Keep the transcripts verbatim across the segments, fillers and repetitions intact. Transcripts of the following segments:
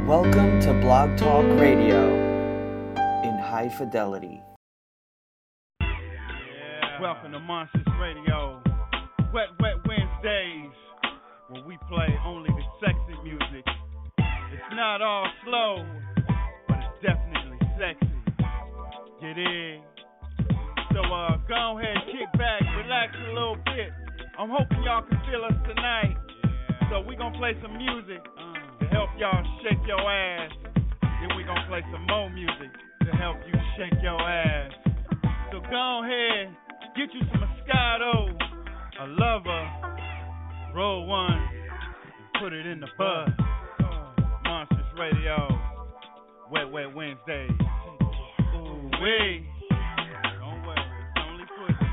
Welcome to Blog Talk Radio in high fidelity. Yeah. Welcome to Monsters Radio. Wet, wet Wednesdays, where we play only the sexy music. It's not all slow, but it's definitely sexy. Get in. So uh, go ahead, kick back, relax a little bit. I'm hoping y'all can feel us tonight. Yeah. So we gonna play some music uh, to help y'all shake your ass. Then we gonna play some more music to help you shake your ass. So go ahead, get you some Moscato, a lover, roll one, and put it in the bud. Monsters Radio, Wet Wet Wednesday. Ooh wee. Don't worry, it's only pussy.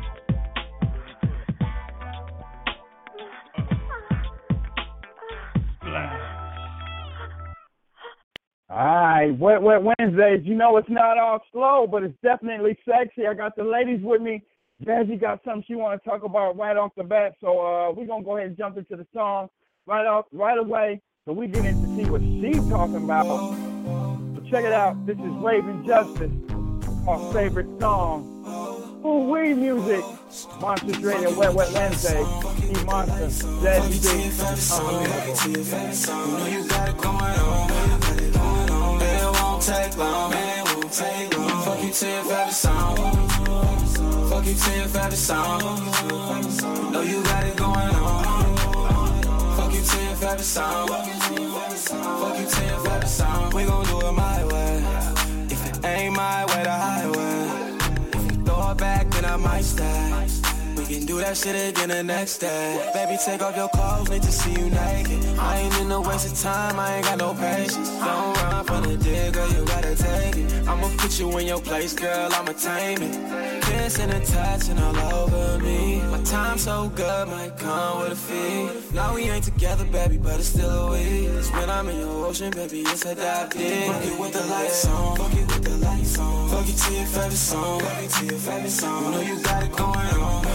All right, Wet Wet Wednesdays. You know it's not all slow, but it's definitely sexy. I got the ladies with me. Jazzy got something she want to talk about right off the bat, so uh, we're gonna go ahead and jump into the song right off, right away, so we get in to see what she's talking about. So check it out. This is Raven Justice, our favorite song. Ooh wee music. Monsters Radio, Wet Wet Wednesday. E Monster, Jazzy B. Unbelievable. You got it going on. It won't take long. It won't take long. Fuck you to your favorite song. Fuck you to your favorite song. Know you got it going on. Fuck you to your favorite song. Fuck you to your favorite song. We gon' do it my way. If it ain't my way, the highway. If you throw it back, then I might stay. We can do that shit again the next day. Baby, take off your clothes, need to see you naked. I ain't in no waste of time, I ain't got no patience. Don't run from the dick, girl, you gotta take it. I'ma put you in your place, girl, I'ma tame it. Kissing and touching all over me. My time so good, might come with a fee. Now we ain't together, baby, but it's still a week. It's when I'm in your ocean, baby, it's a dive deep. Fuck it with the lights on, fuck it with the lights on. Fuck it to your favorite song, fuck it to your favorite song. You know you got it going on.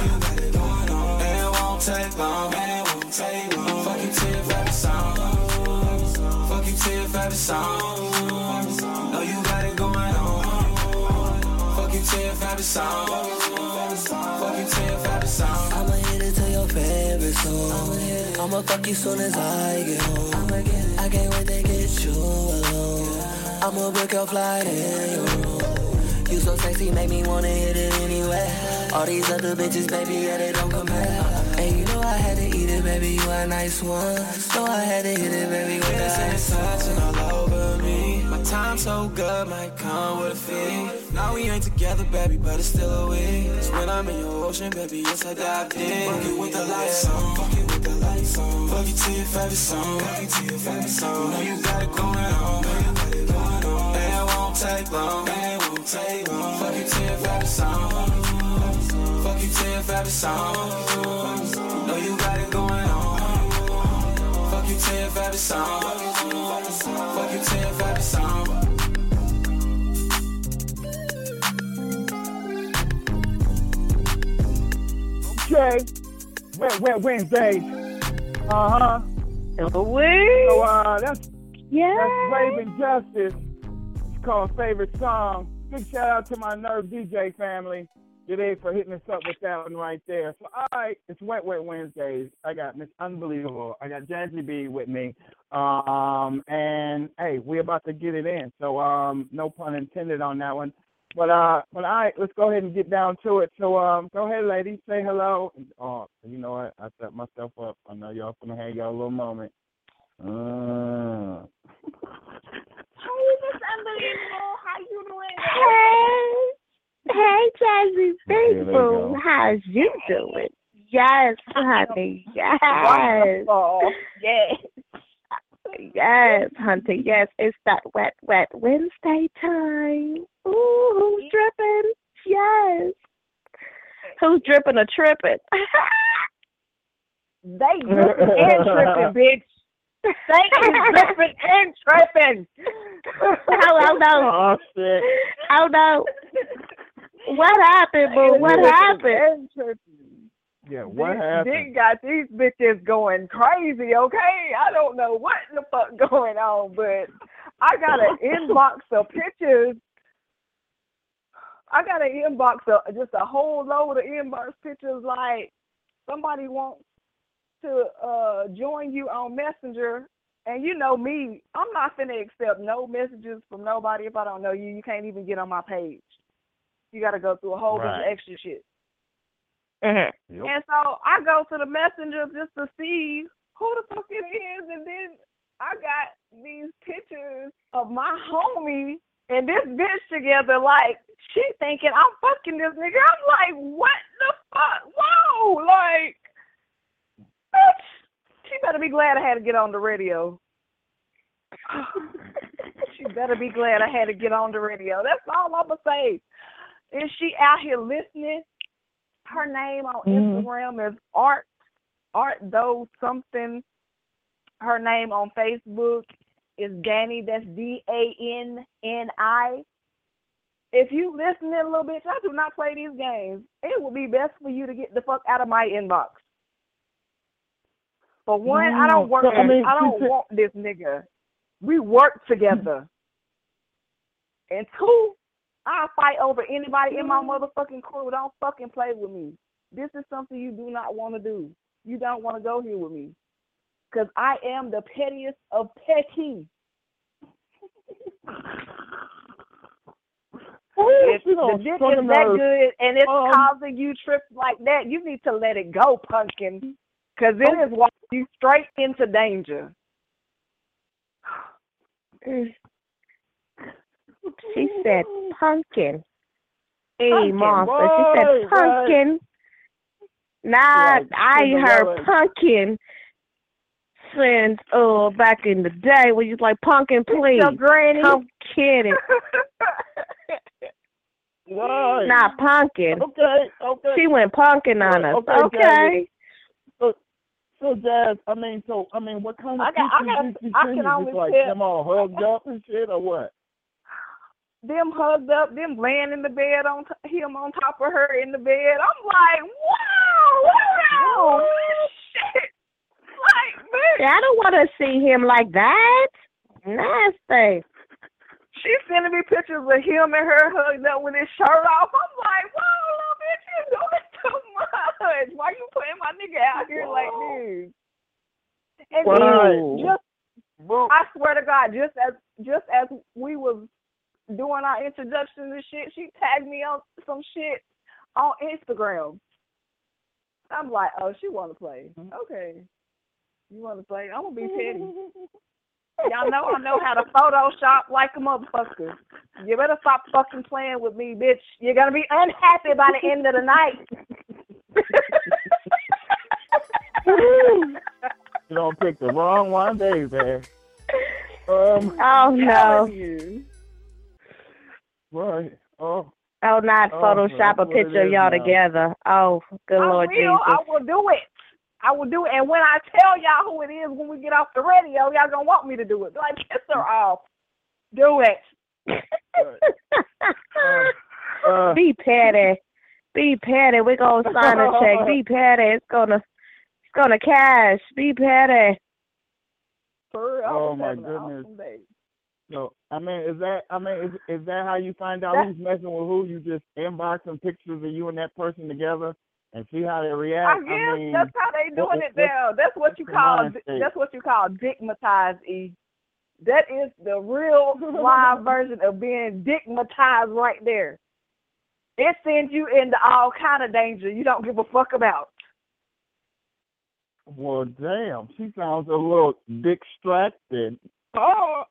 Take long, man, it won't take long. Fuck you to your favorite song. Fuck you to your favorite song. Know you got it going on. Fuck you to your favorite song. Fuck you to your favorite song. I'ma hit it to your favorite song. I'ma fuck you soon as I get home. I can't wait to get you alone. I'ma book your flight in your room. You so sexy, make me wanna hit it anyway. All these other bitches, baby, yeah, they don't compare. And you know I had to eat it, baby, you a nice one. So I had to hit it, baby, with that ice. Touching all over me. My time so good, might come with a fee. Now we ain't together, baby, but it's still a week. It's when I'm in your ocean, baby, yes, I dive deep. Fuck it with the lights on, fuck it with the lights on. Fuck it to your favorite song, fuck it to your favorite song. Know you got it going on, know you got it going on. And it won't take long, and it won't take long. Fuck you to your favorite song. Fuck you to your favorite song. Know you got it going on. Fuck you to your favorite song. Fuck you to your favorite song. Okay. Wet Wet Wednesdays. Uh-huh. Away. So uh that's yeah. That's Raven Justice. It's called Favorite Song. Big shout out to my Nerve D J family today for hitting us up with that one right there. So, all right, it's Wet Wet Wednesdays. I got Miss Unbelievable. I got Jazzy B with me. Um, and, hey, we're about to get it in. So, um, no pun intended on that one. But, uh, but all right, let's go ahead and get down to it. So, um, go ahead, ladies, say hello. Oh, you know what? I set myself up. I know y'all going to hang y'all a little moment. Uh. Hey, Miss Unbelievable. How you doing? Hey. Hey, Jazzy Faithful. How's you doing? Yes, honey. Yes. Wonderful. Yes. Yes, Hunter. Yes, it's that wet, wet Wednesday time. Ooh, who's dripping? Yes. Who's dripping or tripping? They dripping and tripping, bitch. They is dripping and tripping. Oh, no. Oh, shit. Oh, no. What happened, boo? What happened? Yeah, what Dick, happened? Dick got these bitches going crazy, okay? I don't know what the fuck going on, but I got an inbox of pictures. I got an inbox of just a whole load of inbox pictures like somebody wants to uh, join you on Messenger. And you know me, I'm not finna accept no messages from nobody if I don't know you. You can't even get on my page. You got to go through a whole bunch Right. of extra shit. Mm-hmm. Yep. And so I go to the messenger just to see who the fuck it is, and then I got these pictures of my homie and this bitch together. Like she thinking I'm fucking this nigga. I'm like, what the fuck? Whoa! Like, bitch, she better be glad I had to get on the radio. She better be glad I had to get on the radio. That's all I'ma say. Is she out here listening? Her name on Mhm. Instagram is Art, Art Though Something. Her name on Facebook is Danny. That's D A N N I. If you listening, little bitch, I do not play these games. It would be best for you to get the fuck out of my inbox. For one, I don't work. I mean, I don't she said- want this nigga. We work together. And two, I'll fight over anybody in my motherfucking crew. Don't fucking play with me. This is something you do not want to do. You don't want to go here with me. Because I am the pettiest of petty. If You the know, dick fucking is that nerve. good and it's Um, causing you trips like that, you need to let it go, pumpkin. Because it is walking you straight into danger. She said pumpkin. Hey, Pumpkin. monster. She Right, said pumpkin. Nah, Right. I heard Cinderella. pumpkin since uh back in the day when you was like pumpkin, please. Your granny. I'm kidding. Right. Not pumpkin. Okay, okay. She went pumpkin on us. Okay, Okay. So, so Jazz, I mean, so I mean, what kind of I got- I pictures got- did you I send can you? only Just like tell- them all hugged up and shit, or what? Them hugged up, them laying in the bed on t- him on top of her in the bed. I'm like, wow, wow, shit. Like, bitch. I don't want to see him like that. Nasty. She sending me pictures of him and her hugged up with his shirt off. I'm like, whoa, little bitch, you doing too much. Why you putting my nigga out here like this? And Right. then just, I swear to God, just as just as we was doing our introductions and shit, she tagged me on some shit on Instagram. I'm like, oh, she want to play. Okay. You want to play? I'm going to be petty. Y'all know I know how to Photoshop like a motherfucker. You better stop fucking playing with me, bitch. You're going to be unhappy by the end of the night. You don't pick the wrong one, Dave, man. Um, Oh, no. You. right. Oh, Oh, not Oh, Photoshop that's a what it picture of is y'all now. together. Oh, good I Lord will. Jesus. I will do it. I will do it. And when I tell y'all who it is when we get off the radio, y'all going to want me to do it. Like, piss her off. Do it. uh, Be petty. Be petty. We're going to sign a check. Be petty. It's going to it's gonna cash. Be petty. For real, I Oh, was my having an goodness. awesome day. so I mean, is that I mean, is is that how you find out That- who's messing with who? You just inbox some pictures of you and that person together and see how they react. I guess mean, that's how they doing what- it what- now. That's what you what's the call mind state? that's what you call digmatized, E. That is the real live version of being digmatized right there. It sends you into all kind of danger you don't give a fuck about. well, damn, she sounds a little distracted. Oh.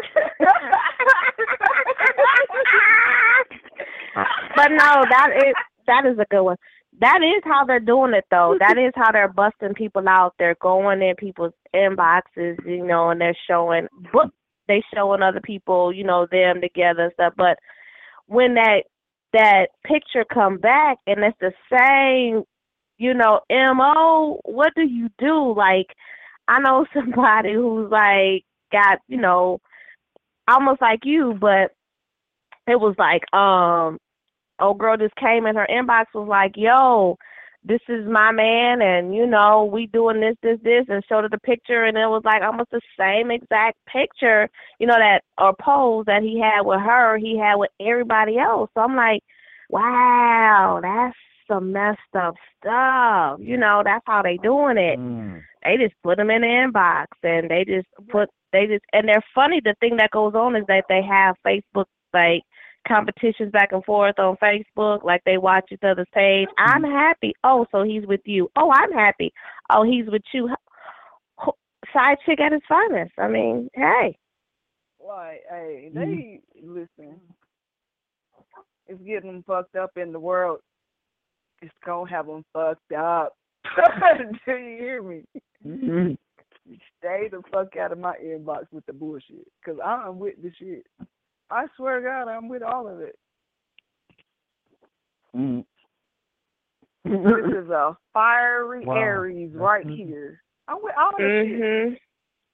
But no, that is that is a good one. That is how they're doing it, though. That is how they're busting people out. They're going in people's inboxes, you know, and they're showing book. They showing other people, you know, them together and stuff. But when that that picture come back and it's the same, you know, M O, what do you do? Like, I know somebody who's like got, you know, almost like you, but it was like, um, old girl just came in her inbox was like, yo, this is my man, and, you know, we doing this, this, this, and showed her the picture, and it was like almost the same exact picture, you know, that or pose that he had with her, he had with everybody else. So I'm like, wow, that's some messed up stuff. You know, that's how they doing it. Mm. They just put them in the inbox, and they just put, they just, and they're funny. The thing that goes on is that they have Facebook, like, competitions back and forth on Facebook, like they watch each other's page. I'm happy. Oh, so he's with you. Oh, I'm happy. Oh, he's with you. Side chick at his finest. I mean, hey. Like, hey, they, listen, it's getting them fucked up in the world. It's going to have them fucked up. Do you hear me? Mm-hmm. Stay the fuck out of my inbox with the bullshit, because I'm with the shit. I swear to God, I'm with all of it. Mm. This is a fiery Wow. Aries right Mm-hmm. here. I'm with all of Mm-hmm. it.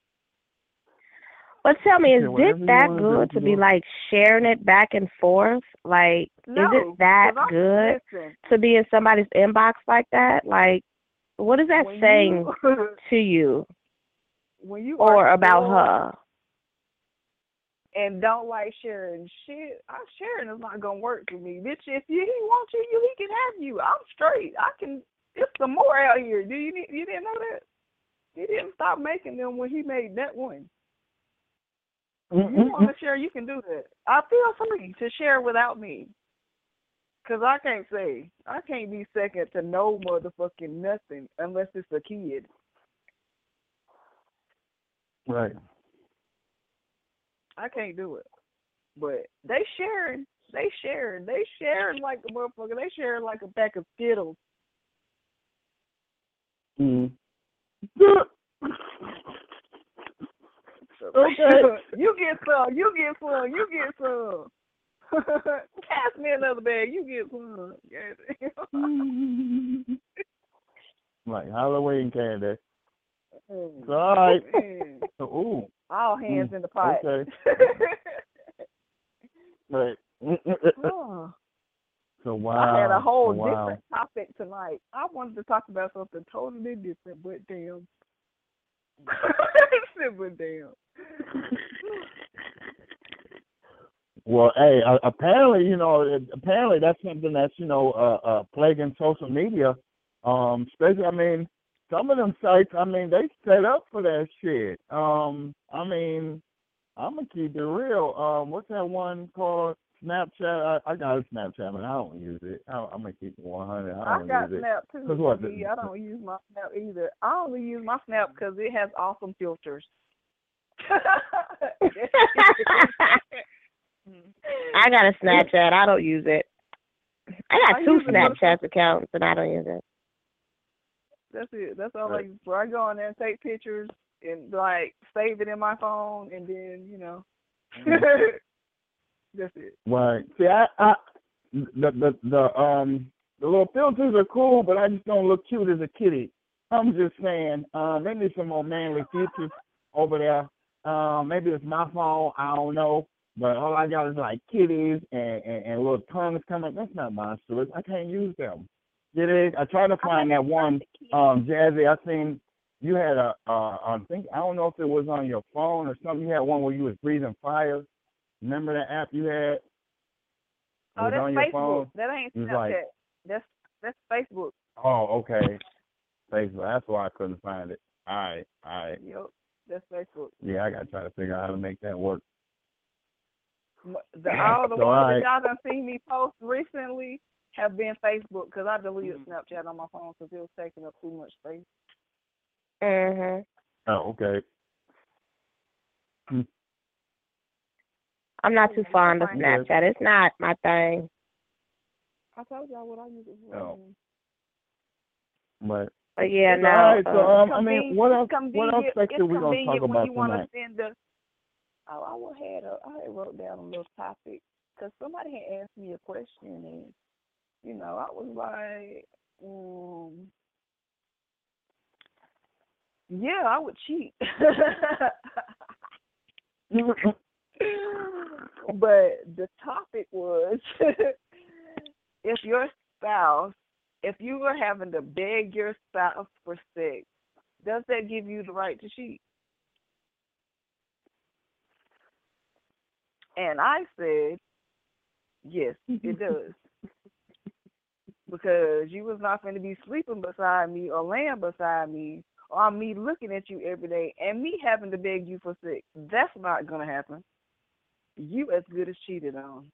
But tell me, is Okay, whatever it you that wanna good do, to be, you like, sharing it back and forth? Like, No, is it that 'cause I'm- good listen, to be in somebody's inbox like that? Like, what is that when saying you, to you when you or are about spoiled her? and don't like sharing shit, I sharing is not gonna work for me. Bitch, if you, he wants you, you he can have you. I'm straight. I can. There's some more out here. Do you you didn't know that? He didn't stop making them when he made that one. If you want to share, you can do that. I feel free to share without me. Because I can't say, I can't be second to no motherfucking nothing unless it's a kid. Right. I can't do it. But they sharing, they sharing, they sharing like a motherfucker. They sharing like a pack of Skittles. Mm. Okay. You get some, you get some, you get some. Pass me another bag, you get some. Like Halloween candy. Mm. It's all right. Mm. Ooh. All hands Mm. in the pot. Okay. Right. Oh. So wow. I had a whole oh, wow. different topic tonight. I wanted to talk about something totally different, but damn. but damn. Well, hey, uh, apparently, you know, it, apparently that's something that's, you know, uh, uh, plaguing social media. Um, especially, I mean, some of them sites, I mean, they set up for that shit. Um, I mean, I'm gonna keep it real. Um, what's that one called? Snapchat. I, I got a Snapchat, but I don't use it. I, I'm gonna keep it one hundred. I I don't got use Snap it. too. Cause what? Me, I don't use my Snap either. I only use my Snap because it has awesome filters. I got a Snapchat. I don't use it. I got I two use it for the- Snapchat accounts, and I don't use it. That's it. That's all Right. I use for. I go on there and take pictures and like save it in my phone, and then you know. That's it. Right. See, I, I, the, the, the, um, the little filters are cool, but I just don't look cute as a kitty. I'm just saying, um, they need some more manly features over there. Um, maybe it's my phone. I don't know. But all I got is like kitties and, and, and little tongues coming. That's not monstrous. I can't use them. Get it? I tried to find that one, um, Jazzy. I seen you had a, uh, I think I don't know if it was on your phone or something. You had one where you was breathing fire. Remember that app you had? It Oh, was that's on your Facebook. phone? That ain't It was Snapchat. like, that's that's Facebook. oh, okay. Facebook. That's why I couldn't find it. All right, all right. Yep, that's Facebook. Yeah, I gotta try to figure out how to make that work. The, all the So, ones all right. that y'all done seen me post recently have been Facebook because I deleted Mm-hmm. Snapchat on my phone because it was taking up too much space. Mhm. Oh, okay. Hmm. I'm not too fond of Okay. Snapchat. It's not my thing. I told y'all what I use it for. Oh. But But yeah, it's no. all right. So, uh, um, I mean, what else? Convenient- What else it's section we gonna convenient talk when about you want to tonight? send the. Oh, I will had a, I had wrote down a little topic because somebody had asked me a question and you know I was like, um, yeah, I would cheat. But the topic was if your spouse if you were having to beg your spouse for sex, does that give you the right to cheat? And I said, yes, it does. Because you was not going to be sleeping beside me or laying beside me or me looking at you every day and me having to beg you for sex. That's not going to happen. You as good as cheated on.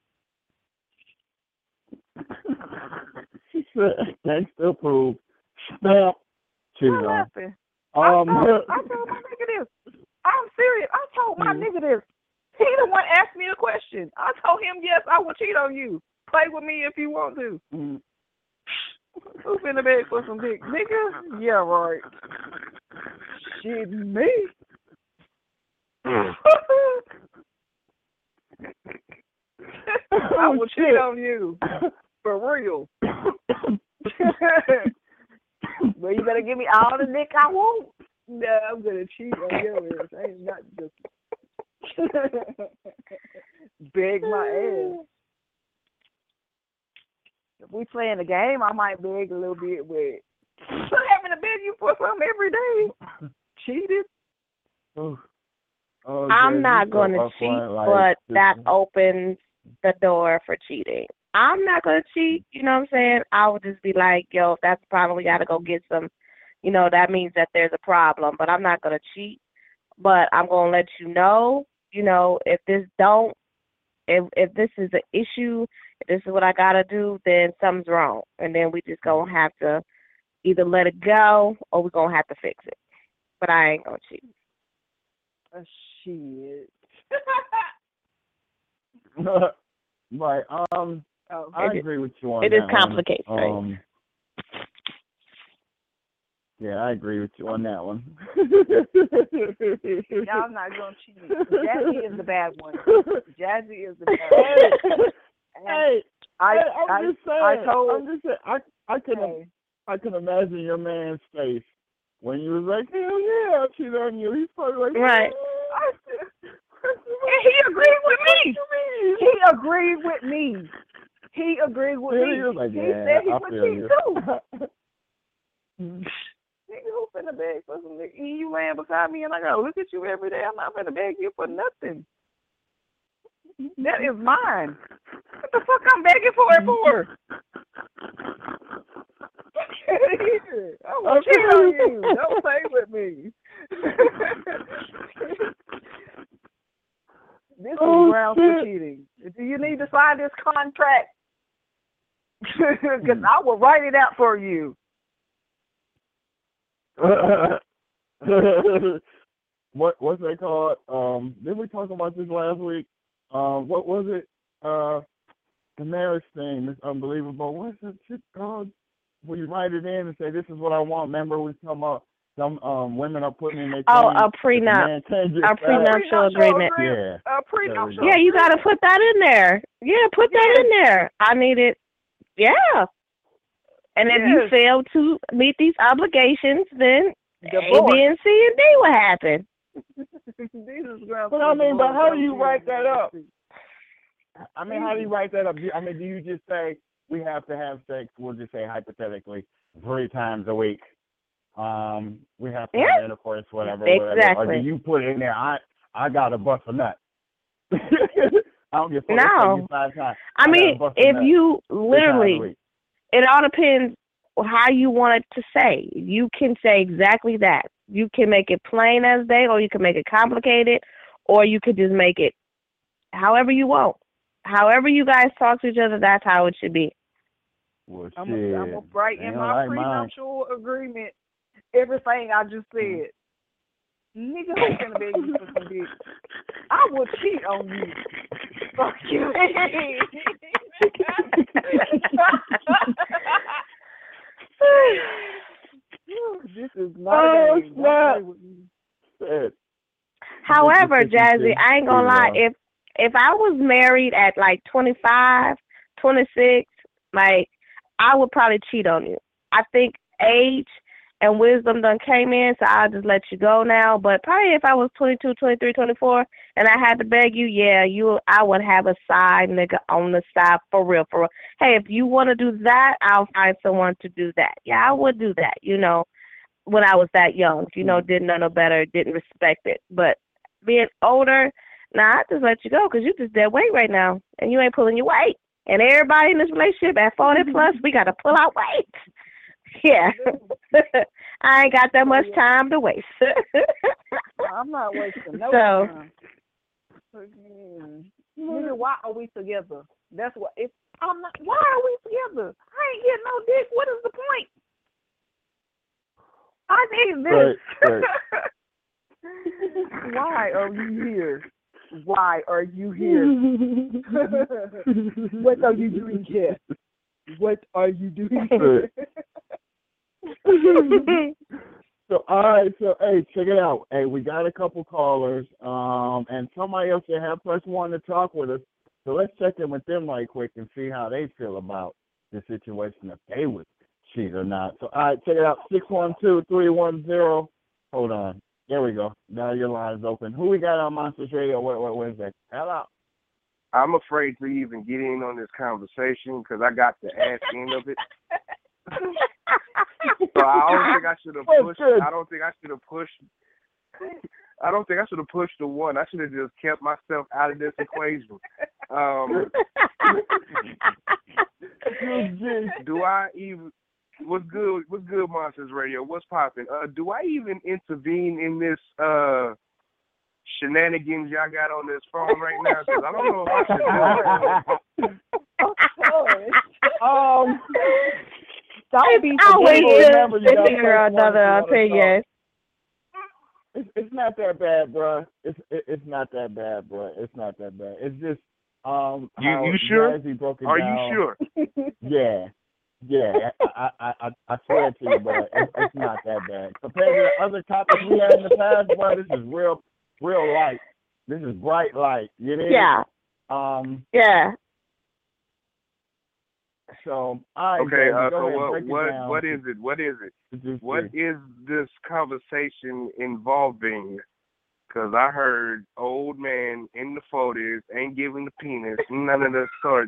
She said, thanks to approve. Stamp. Cheated I'm on. laughing. Um, I, told, I told my nigga this. I'm serious. I told my mm-hmm. nigga this. He the one asked me a question. I told him, yes, I will cheat on you. Play with me if you want to. Mm-hmm. Who's in the bed for some dick? Nigga? Yeah, right. Shit, me. I will cheat on you. For real. But you better give me all the dick I want. No, I'm going to cheat on your ass. I ain't not just beg my ass. If we playing a game, I might beg a little bit, but having to beg you for something every day, cheated. Oh. Oh, I'm Jay, not so going to cheat, like, but that opens the door for cheating. I'm not going to cheat, you know what I'm saying? I would just be like, yo, if that's the problem, we got to go get some, you know, that means that there's a problem, but I'm not going to cheat. But I'm going to let you know, you know, if this don't, if if this is an issue, if this is what I got to do, then something's wrong. And then we just going to have to either let it go or we're going to have to fix it. But I ain't going to cheat. Oh, shit. Right. Um, oh, I it agree with you on it that. It is complicated. Um, yeah, I agree with you on that one. Y'all not going to cheat. Jazzy is the bad one. Jazzy is the bad one. Hey, I, hey, I'm I, just saying. I told, I'm just saying. I, I can, hey. I can imagine your man's face when you was like, hell yeah, I cheated on you. He's probably like, right. I, and he agreed with me. He agreed with me. He agreed with yeah, me. He was like, he yeah, said he I would feel cheat you. too. Nigga, who finna beg for some nigga? You laying beside me and I gotta look at you every day. I'm not finna beg you for nothing. That is mine. What the fuck I'm begging for it for? I will cheat on you. Don't play with me. This oh, is grounds for cheating. Do you need to sign this contract? Because I will write it out for you. what what's that called? Um, didn't we talk about this last week? Um, what was it? Uh, the marriage thing. It's unbelievable. What's that shit called? Where you write it in and say, "This is what I want." Remember, we talking about some um women are putting in their oh thing, a prenup, a prenuptial agreement. Yeah, a prenuptial. Yeah, you got to put that in there. Yeah, put that yes. in there. I need it. Yeah. And if yes. you fail to meet these obligations, then Divorce. A, B, and C, and D will happen. But I mean, but how do you write that up? I mean, how do you write that up? I mean, do you just say we have to have sex? We'll just say hypothetically three times a week. Um, we have to yeah. have intercourse, whatever, exactly. whatever. Or do you put it in there? I I got to bust a nut. I don't get no. Five times. I, I mean, if you literally, it all depends how you want it to say. You can say exactly that. You can make it plain as day, or you can make it complicated, or you could just make it however you want. However you guys talk to each other, that's how it should be. Well, I'm going to write in my like prenuptial mine. agreement everything I just said. Nigga, who's going to beg you for some dick? I will cheat on you. Fuck you. This is not oh, a game. Not. However, Jazzy, I ain't gonna lie. If if I was married at like twenty-five, twenty-six, like I would probably cheat on you. I think age and wisdom done came in, so I'll just let you go now. But probably if I was twenty-two, twenty-three, twenty-four, and I had to beg you, yeah, you, I would have a side nigga on the side for real, for real. Hey, if you want to do that, I'll find someone to do that. Yeah, I would do that, you know, when I was that young, you know, didn't know no better, didn't respect it. But being older, nah, I just let you go because you just dead weight right now, and you ain't pulling your weight. And everybody in this relationship at forty plus, we got to pull our weight. Yeah. I ain't got that much time to waste. I'm not wasting no So- time. Mm. Nigga, why are we together? That's what. If I'm not, why are we together? I ain't getting no dick. What is the point? I need this. Right, Why are you here? Why are you here? What are you doing here? What are you doing here? So, all right, so, hey, check it out. Hey, we got a couple callers, um, and somebody else that have plus one to talk with us. So let's check in with them right quick and see how they feel about the situation, if they would cheat or not. So, all right, check it out, six one two, three one zero. Hold on. There we go. Now your line is open. Who we got on Monsters Radio? What, what Wednesday? Hello. I'm afraid to even get in on this conversation because I got the ass end of it. So I don't think I should have pushed. I don't think I should have pushed. I don't think I should have pushed the one. I should have just kept myself out of this equation. Um, do I even? What's good? What's good, Monsters Radio? What's popping? Uh, do I even intervene in this uh, shenanigans y'all got on this phone right now? Because I don't know if I should do it. um. Don't be always Remember, you just got figure plus one another if you wanna opinion. It's, it's not that bad, bro. It's it, it's not that bad, bro. It's not that bad. It's just um. You how you sure? Jazzy broke it Are down. you sure? Yeah, yeah. I I I, I swear to you, bro. It's, it's not that bad compared to the other topics we had in the past, bro. This is real, real light. This is bright light. You know? Yeah. Um. Yeah. So, all right, Okay, Jazzy, uh, go so ahead, what break it what down. what is it? What is it? Just What see. is this conversation involving? Because I heard old man in the forties ain't giving the penis, none of the sort.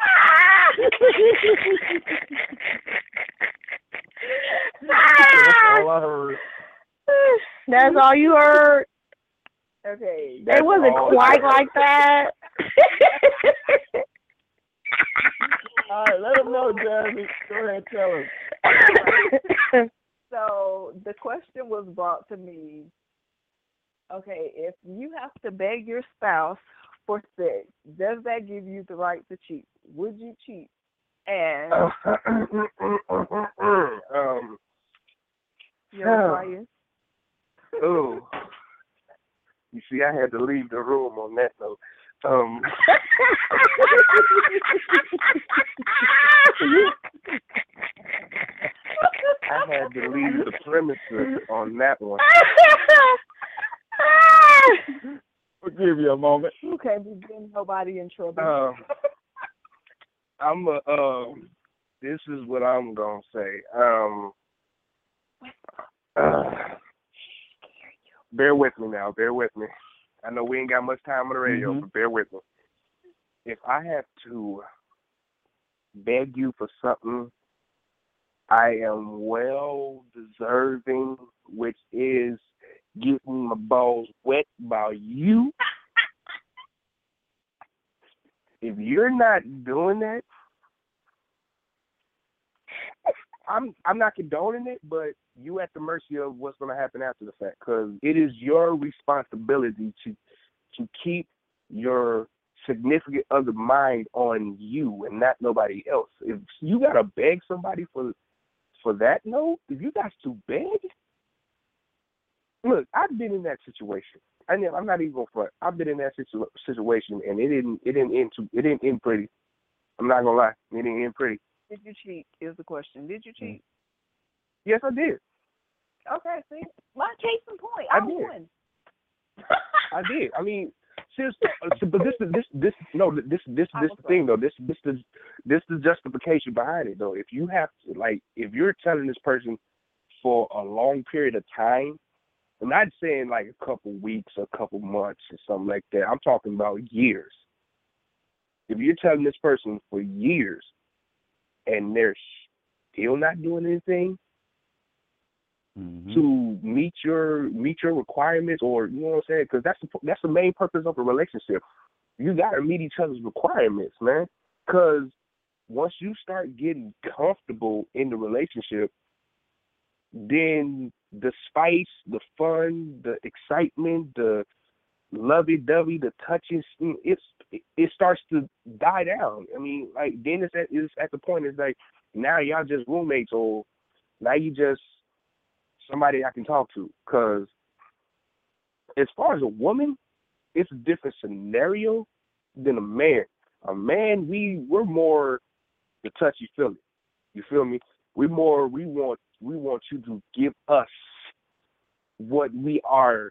That's all I heard. That's all you heard? Okay. It wasn't all quite I like that. All right, let him know, Jazzy. Go ahead, tell him. So the question was brought to me. Okay, if you have to beg your spouse for sex, does that give you the right to cheat? Would you cheat? And um, you're Brian. oh, you see, I had to leave the room on that note. Um, I had to leave the premises on that one. We'll give you a moment. You can't be getting nobody in trouble. Um, I'm a, um, this is what I'm gonna say. Um, uh, bear with me now. Bear with me. I know we ain't got much time on the radio, Mhm. but bear with me. If I have to beg you for something, I am well deserving, which is getting my balls wet by you. If you're not doing that, I'm I'm not condoning it, but you at the mercy of what's going to happen after the fact, because it is your responsibility to to keep your significant other mind on you and not nobody else. If you got to beg somebody for for that note, if you got to beg, look, I've been in that situation. I mean, I'm not even going front. I've been in that situ- situation, and it didn't it didn't end too, it didn't end pretty. I'm not gonna lie, it didn't end pretty. Did you cheat? Is the question. Did you cheat? Yes, I did. Okay, see, my case in point. I I did. won. I did. I mean, seriously, uh, so- but this is this this no this this this the thing though. This this is this the justification behind it though. If you have to, like, if you're telling this person for a long period of time I'm not saying like a couple weeks, a couple months, or something like that. I'm talking about years. If you're telling this person for years and they're still not doing anything mm-hmm. to meet your meet your requirements, or you know what I'm saying, because that's the, that's the main purpose of a relationship. You gotta meet each other's requirements, man. Because once you start getting comfortable in the relationship, then the spice, the fun, the excitement, the lovey-dovey, the touching, it's it starts to die down. I mean, like then it's at, it's at the point it's like now y'all just roommates, or now you just somebody I can talk to. Because as far as a woman, it's a different scenario than a man. A man, we we're more the touchy feely. You feel me? We more we want we want you to give us what we are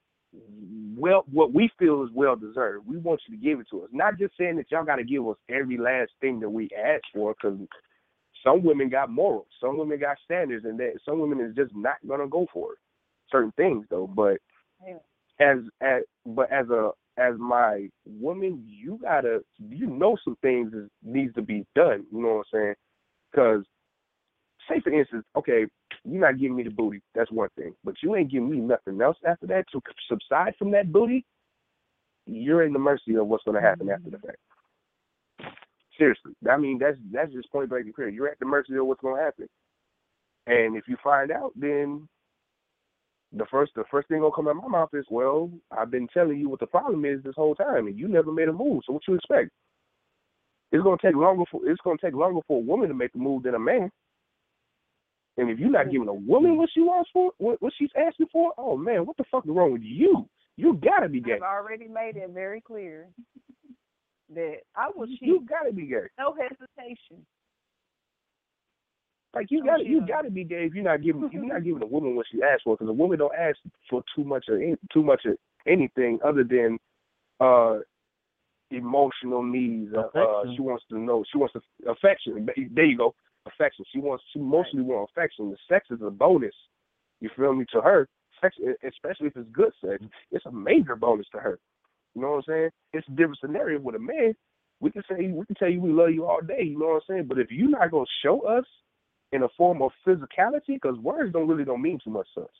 well what we feel is well deserved. We want you to give it to us. Not just saying that y'all got to give us every last thing that we ask for, because some women got morals, some women got standards, and that some women is just not gonna go for it. Certain things though, but yeah. as as but as a as my woman, you gotta you know some things is, needs to be done. You know what I'm saying? Because say for instance, okay, you're not giving me the booty. That's one thing, but you ain't giving me nothing else after that to subside from that booty. You're in the mercy of what's gonna happen after the fact. Seriously, I mean that's that's just point blank and clear. You're at the mercy of what's gonna happen, and if you find out, then the first the first thing gonna come out of my mouth is, well, I've been telling you what the problem is this whole time, and you never made a move. So what you expect? It's gonna take longer for it's gonna take longer for a woman to make a move than a man. And if you're not giving a woman what she wants for, what, what she's asking for, oh man, what the fuck is wrong with you? You gotta be gay. I've already made it very clear that I will cheat. You gotta be gay. No hesitation. Like you got to you got to be gay if you're not giving you're not giving a woman what she asked for, because a woman don't ask for too much of too much of anything other than uh, emotional needs. Uh, uh, she wants to know. She wants to, affection. There you go, affection. She wants. She mostly wants affection. The sex is a bonus. You feel me? To her, sex, especially if it's good sex, it's a major bonus to her. You know what I'm saying? It's a different scenario with a man. We can say we can tell you we love you all day. You know what I'm saying? But if you're not gonna show us in a form of physicality, because words don't really don't mean too much to us.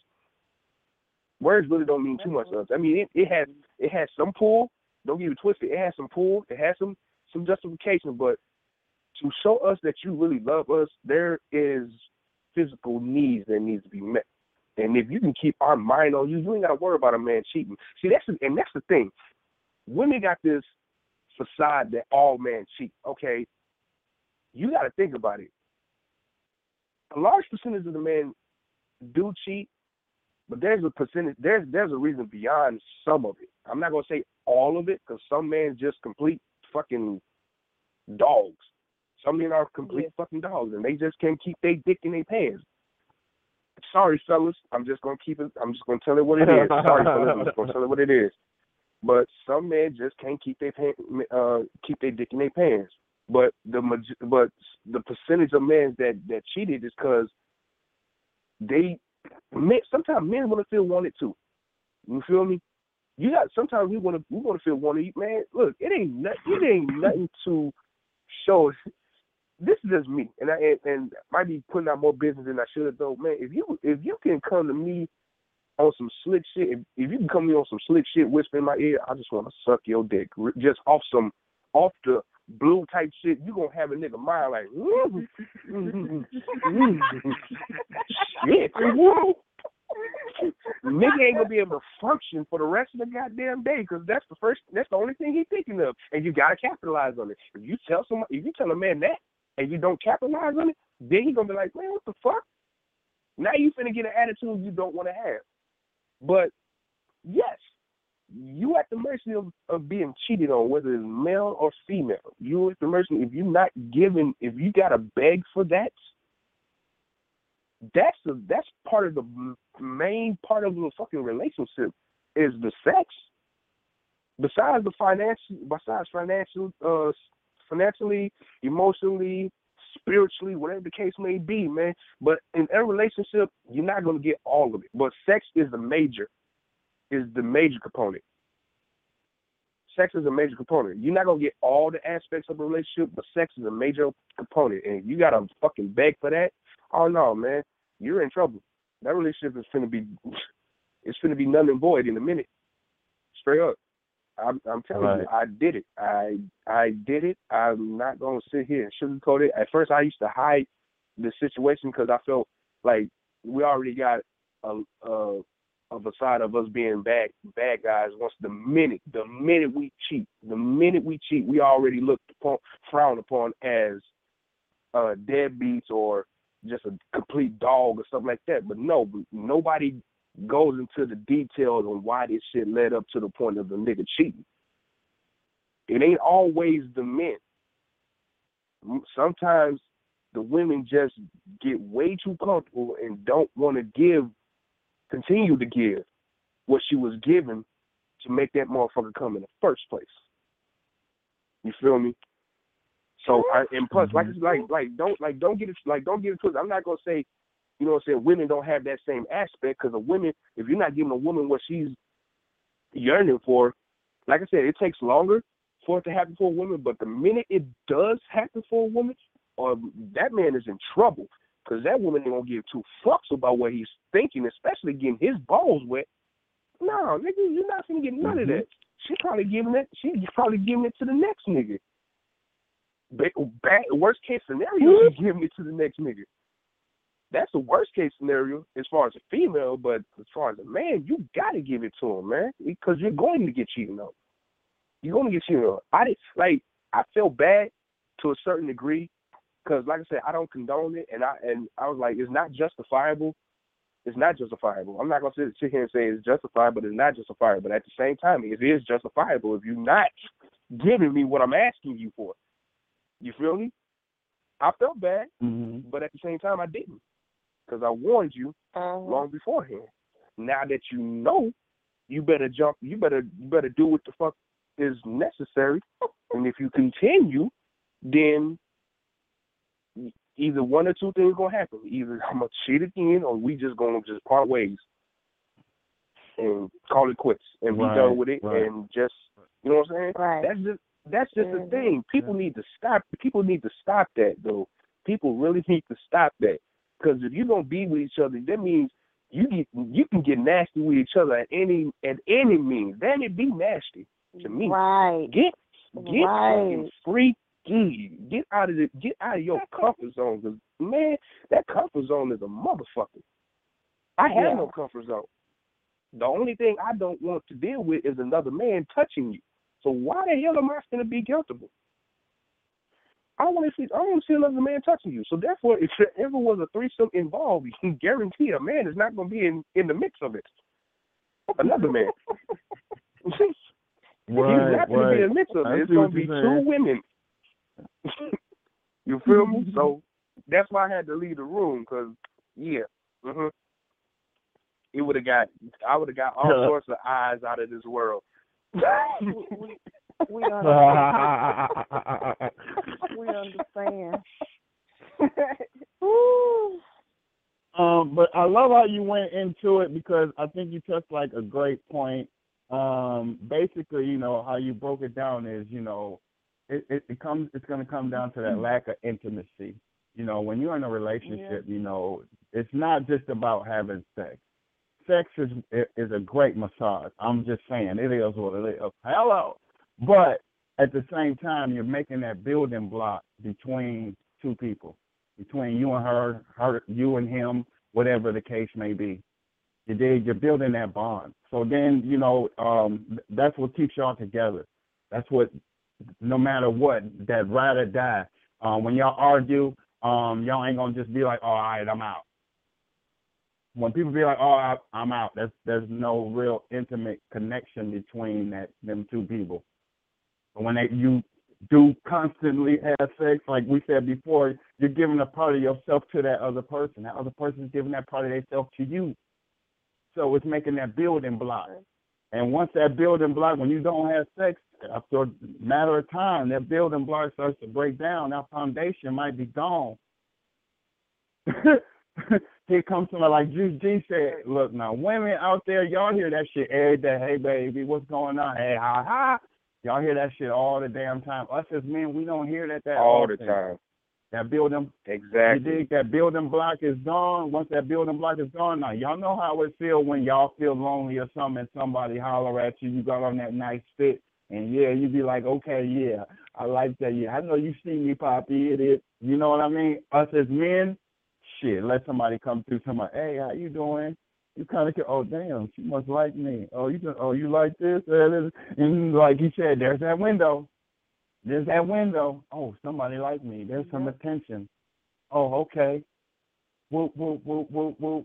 Words really don't mean too much to us. I mean, it, it has it has some pull. Don't get it twisted. It has some pull. It has some some justification. But to show us that you really love us, there is physical needs that needs to be met. And if you can keep our mind on you, you ain't got to worry about a man cheating. See, that's the, and that's the thing. Women got this facade that all men cheat. Okay, you got to think about it. A large percentage of the men do cheat, but there's a percentage, there's there's a reason beyond some of it. I'm not gonna say all of it, because some men just complete fucking dogs. Some men are complete yeah. fucking dogs, and they just can't keep their dick in their pants. Sorry, fellas, I'm just gonna keep it. I'm just gonna tell it what it is. Sorry, fellas, I'm just gonna tell it what it is. But some men just can't keep their uh keep their dick in their pants. But the but the percentage of men that, that cheated is because they men, sometimes men want to feel wanted too. You feel me? You got sometimes we want to we want to feel wanted. Man, look, it ain't not, it ain't nothing to show. This is just me, and I and, and might be putting out more business than I should have done. Man, if you if you can come to me on some slick shit, if, if you can come to me on some slick shit, whisper in my ear, I just want to suck your dick, just off some off the blue type shit, you gonna have a nigga mind like, mm, mm, mm, shit. Nigga ain't gonna be able to function for the rest of the goddamn day, because that's the first, that's the only thing he's thinking of, and you gotta capitalize on it. If you tell somebody, if you tell a man that, and you don't capitalize on it, then he's gonna be like, man, what the fuck? Now you finna get an attitude you don't want to have. But yes, you at the mercy of, of being cheated on, whether it's male or female. You at the mercy. If you're not giving, if you gotta beg for that, that's a, that's part of the main part of the fucking relationship is the sex. Besides the financial, besides financial, uh, financially, emotionally, spiritually, whatever the case may be, man. But in a relationship, you're not going to get all of it. But sex is the major, is the major component. Sex is a major component. You're not going to get all the aspects of a relationship, but sex is a major component. And if you got to fucking beg for that, oh, no, man, you're in trouble. That relationship is finna be, it's finna be null and void in a minute. Straight up. I'm, I'm telling right. you, I did it. I I did it. I'm not going to sit here and sugarcoat it. At first, I used to hide the situation because I felt like we already got a, a a facade of us being bad bad guys. Once the minute, the minute we cheat, the minute we cheat, we already looked upon, frowned upon as uh, deadbeats or just a complete dog or something like that. But no, nobody goes into the details on why this shit led up to the point of the nigga cheating. It ain't always the men. Sometimes the women just get way too comfortable and don't want to give, continue to give what she was given to make that motherfucker come in the first place. You feel me? So I, and plus, like, like, like, don't, like, don't get it, like, don't get it twisted. I'm not gonna say, you know what I'm saying, women don't have that same aspect, because a woman, if you're not giving a woman what she's yearning for, like I said, it takes longer for it to happen for a woman, but the minute it does happen for a woman, or that man is in trouble, because that woman ain't gonna give two fucks about what he's thinking, especially getting his balls wet. No, nigga, you're not gonna get none mm-hmm. of that. She probably giving it. She's probably giving it to the next nigga. Bad, worst case scenario, she's giving it to the next nigga. That's the worst case scenario as far as a female, but as far as a man, you gotta give it to him, man, because you're going to get cheated on. You're going to get cheated on. I did like I felt bad to a certain degree, because like I said, I don't condone it, and I and I was like, it's not justifiable. It's not justifiable. I'm not gonna sit, sit here and say it's justified, but it's not justifiable. But at the same time, it is justifiable if you're not giving me what I'm asking you for. You feel me? I felt bad, mm-hmm. but at the same time, I didn't, because I warned you uh-huh. long beforehand. Now that you know, you better jump. You better you better do what the fuck is necessary. And if you continue, then either one or two things gonna happen. Either I'm gonna cheat again, or we just gonna just part ways and call it quits and be right, done with it, right. and just, you know what I'm saying? Right. That's just that's just mm-hmm. the thing. People yeah. need to stop. People need to stop that, though. People really need to stop that, because if you're gonna be with each other, that means you get you can get nasty with each other at any at any means. Then it be nasty to me. Right. Get get right. fucking free. Get out of the, get out of your comfort zone, because man, that comfort zone is a motherfucker. I have yeah. no comfort zone. The only thing I don't want to deal with is another man touching you. So why the hell am I going to be comfortable? I want to see, I want to see another man touching you. So therefore, if there ever was a threesome involved, you can guarantee a man is not going to be in, in the mix of it. Another man. Right, He's not going right. to be in the mix of it. It's going to be two women. You feel me? So that's why I had to leave the room, because yeah, mm-hmm. it would have got I would have got all sorts of eyes out of this world. we, we understand. we understand. um, but I love how you went into it, because I think you touched like a great point. Um, basically, you know, how you broke it down is, you know, It, it, it comes. It's going to come down to that lack of intimacy. You know, when you're in a relationship, yeah. you know, it's not just about having sex. Sex is is a great massage. I'm just saying, it is what it is. Hello, but at the same time, you're making that building block between two people, between you and her, her, you and him, whatever the case may be. You did. You're building that bond. So then, you know, um, that's what keeps y'all together. That's what. No matter what, that ride or die. Uh, when y'all argue, um, y'all ain't gonna just be like, "Oh, all right, I'm out." When people be like, "Oh, I, I'm out," there's there's no real intimate connection between that them two people. But when they, you do constantly have sex, like we said before, you're giving a part of yourself to that other person. That other person is giving that part of themselves to you. So it's making that building block. And once that building block, when you don't have sex, after a matter of time, that building block starts to break down. That foundation might be gone. Here comes someone like G G said, look, now, women out there, y'all hear that shit every day. Hey, baby, what's going on? Hey, ha, ha. Y'all hear that shit all the damn time. Us as men, we don't hear that that all often. the time. That building, exactly. You dig? That building block is gone. Once that building block is gone, now y'all know how it feel when y'all feel lonely or something, and somebody holler at you. You got on that nice fit, and yeah, you be like, okay, yeah, I like that. Yeah, I know you see me, Poppy. It is. You know what I mean? Us as men, shit. Let somebody come through. Somebody, hey, how you doing? You kind of, oh damn, she must like me. Oh, you, oh, you like this? And like he said, there's that window. There's that window. Oh, somebody like me. There's some attention. Oh, okay. Whoop, whoop, whoop, whoop, whoop.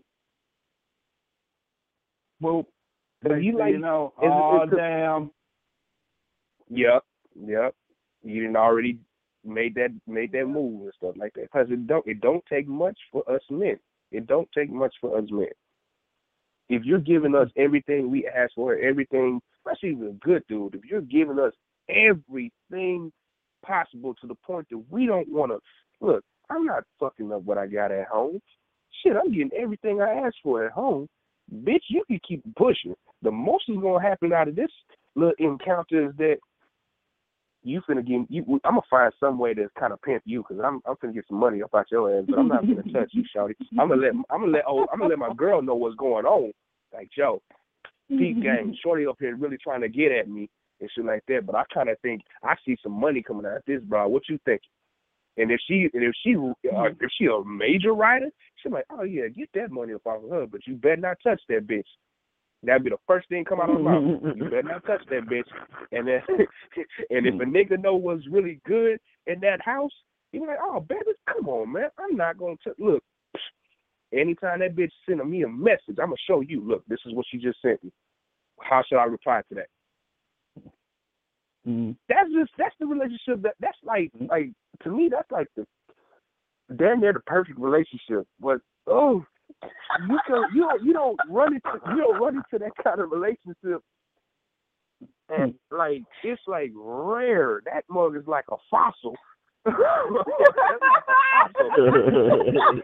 Whoop. But you like, you know, is, oh, is, damn. Yep, yep. You didn't already made that made that move and stuff like that. Because it don't, it don't take much for us men. It don't take much for us men. If you're giving us everything we ask for, everything, especially if you're a good dude, if you're giving us everything possible to the point that we don't want to, look, I'm not fucking up what I got at home. Shit, I'm getting everything I asked for at home. Bitch, you can keep pushing. The most is going to happen out of this little encounter is that you finna get, you, I'm going to find some way to kind of pimp you because I'm, I'm finna get some money up out your ass, but I'm not finna touch you, shawty. I'm going to let, I'm going to let, oh, I'm going to let my girl know what's going on. Like, yo, peep gang, shorty up here really trying to get at me and shit like that, but I kind of think I see some money coming out of this, bro. What you think? And if she, and if she, uh, if she a major writer, she's like, oh yeah, get that money up off of her, but you better not touch that bitch. That'd be the first thing come out of her mouth. You better not touch that bitch. And then, and if a nigga know what's really good in that house, he be like, oh baby, come on, man, I'm not gonna touch. Look, anytime that bitch sending me a message, I'm gonna show you. Look, this is what she just sent me. How should I reply to that? Mm-hmm. That's just that's the relationship that that's like like to me that's like the damn near the perfect relationship. But oh, you can you don't you don't run into you don't run into that kind of relationship, and like it's like rare. That mug is like a fossil. That's like a fossil.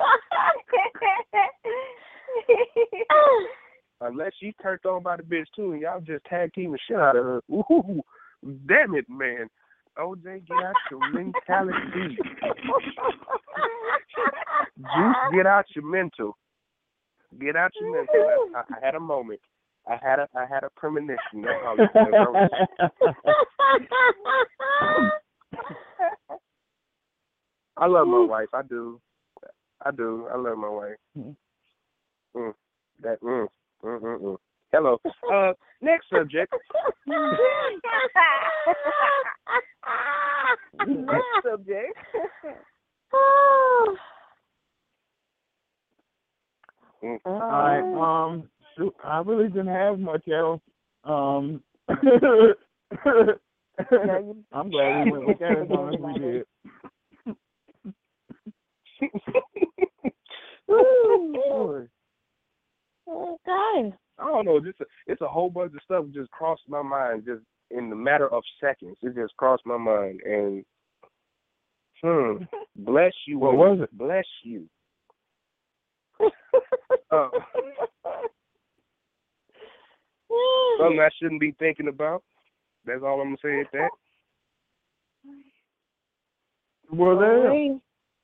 Unless she's turned on by the bitch too, and y'all just tag team the shit out of her. Ooh. Damn it, man. O J, get out your mentality. Juice, get out your mental. Get out your mental. I, I had a moment. I had a I had a premonition. That's how it I love my wife. I do. I do. I love my wife. Mm. That mm. Mm mm mm. Hello. Uh, next subject. Next subject. Mm. I um, shoot, I really didn't have much else. Um, I'm glad we went with that as long as we did. Ooh. Okay. I don't know. Just a, it's a whole bunch of stuff just crossed my mind just in the matter of seconds. It just crossed my mind, and hmm, bless you. What was it? Bless you. uh, something I shouldn't be thinking about. That's all I'm gonna say at that. Well, there.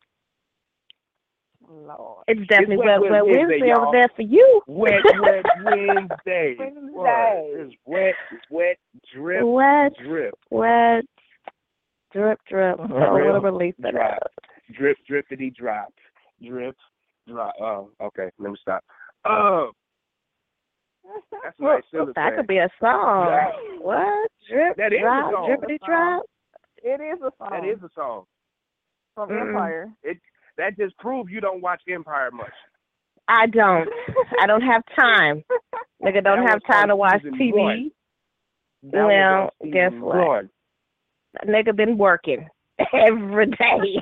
Lord. It's definitely it's Wet, wet, wet, wet Wednesday, Wednesday over there for you. Wet, wet Wednesday. Wednesday. It's wet, wet, drip, Wet, drip. wet, drip, drip. Oh, what a relief that drop. is. Drip, drippity, drop. Drip, drop. Oh, okay. Let me stop. Oh. That's a nice Well, that could be a song. Yeah. What? Drip, That is drop, a song. drippity, drop. It is a song. That is a song. From Mm. Empire. It that just proves you don't watch Empire much. I don't. I don't have time. Nigga don't That have was time on to watch season T V. one. That Well, was on guess season what? one. Nigga been working every day.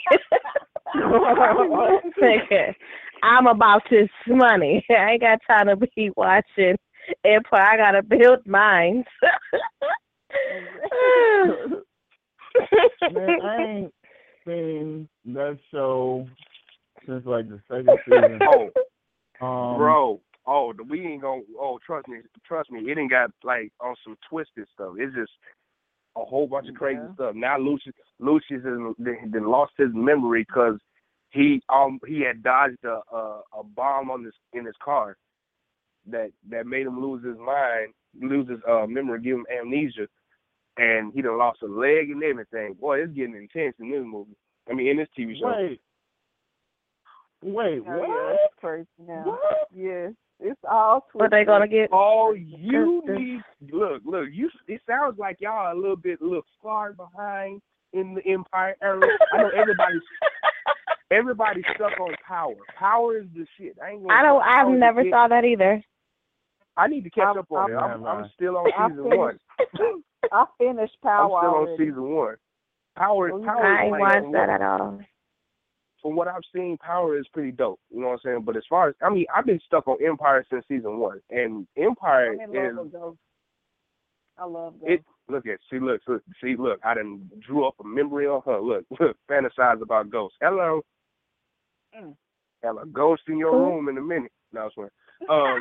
Nigga, I'm about this money. I ain't got time to be watching Empire. I gotta build mine. Man, I ain't seen that show since like the second season. Oh, um, bro. Oh, the- we ain't gonna. Oh, trust me, trust me. It ain't got like on some twisted stuff. It's just a whole bunch of crazy Yeah. stuff. Now Lucius, Lucius has then lost his memory because he um he had dodged a, a a bomb on his in his car that that made him lose his mind, lose his uh memory, give him amnesia, and he done lost a leg and everything. Boy, it's getting intense in this movie. I mean, in this T V show. wait, wait, Oh, what? yeah, it's crazy now. What? Yes, it's all twisted. What they gonna get? Oh, you Good. need look, look. You. It sounds like y'all are a little bit, a little far behind in the Empire era. I know everybody's everybody's stuck on Power. Power is the shit. I ain't gonna. I don't. I've Power's never the saw that either. I need to catch I'm- up on it. I'm- I'm, I'm still on I season finished- one. I finished I'm Power still already. on season one. Power. Oh, you- Power. I is ain't like, watched from that what- at all. From what I've seen, Power is pretty dope. You know what I'm saying? But as far as I mean, I've been stuck on Empire since season one, and Empire I'm in is. love with Ghost. I love Ghost. It look at see look look see look I done drew up a memory on her. Look look fantasize about ghosts. Hello, Mm. have a ghost in your room in a minute. No, I swear. Um,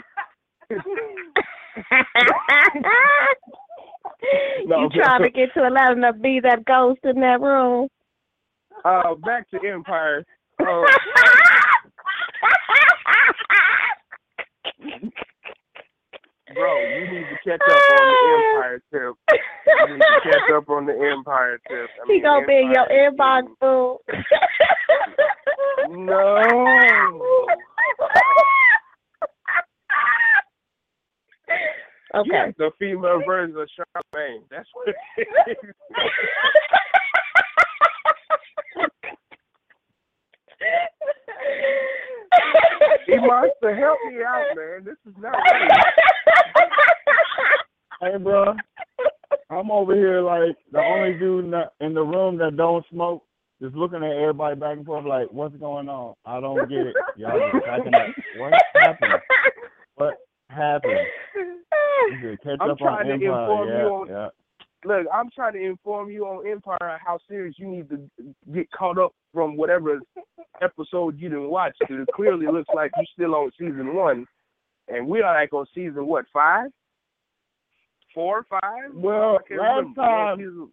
No, you trying to get to allowing to be that ghost in that room? uh, back to Empire. Uh, bro, you need to catch up on the Empire tip. You need to catch up on the Empire tip. I He mean, gonna be in your Empire inbox, is- boo. No. Okay. Yeah, the female version of Charmaine. That's what it is. Iman, to help me out, man. This is not right. Hey, bro, I'm over here like the only dude not in the room that don't smoke, just looking at everybody back and forth like, what's going on? I don't get it. Y'all just cracking up. What happened? What happened? You should catch I'm up trying on to Empire. inform yeah, you on- yeah. Look, I'm trying to inform you on Empire how serious you need to get caught up from whatever episode you didn't watch. 'Cause it clearly looks like you're still on season one, and we're like on season what, five, four, five? Well, I can't last remember. time- Season-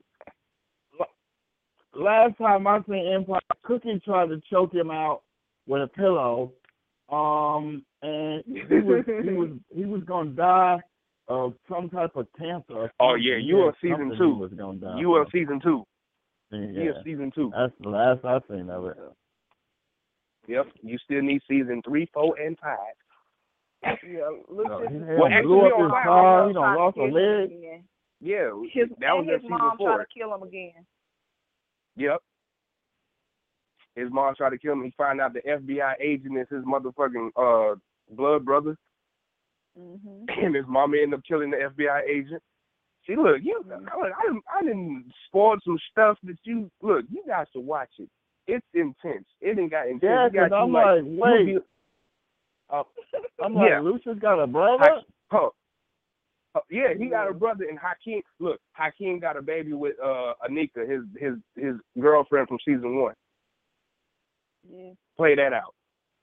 Last time I seen Empire, Cookie tried to choke him out with a pillow, um, and he was he was he was gonna die of some type of cancer. Or Oh something. yeah, He you had on season something two. He was gonna die You on from. season two. Yeah, You on season two. that's the last I seen of it. Yep. You still need season three, four, and five. Yeah, look, No, his, he Well, done actually, blew we up on his five. car. He tried done to lost a kill him leg. again. Yeah, His, that was and in his season mom four. tried to kill him again. Yep. His mom tried to kill him. He found out the F B I agent is his motherfucking uh blood brother, hmm and his mama ended up killing the F B I agent. See, look, you, Mm-hmm. I, I didn't, I didn't spoil some stuff that you look. You guys should watch it. It's intense. It ain't got intense. Yeah, It got because you I'm like, like, you wait. be- Uh, I'm like, Yeah. Lucius got a brother? Ha- huh. Uh, yeah, he got a Yeah. brother, and Hakeem. Look, Hakeem got a baby with uh Anika, his his his girlfriend from season one. Yeah. Play that out.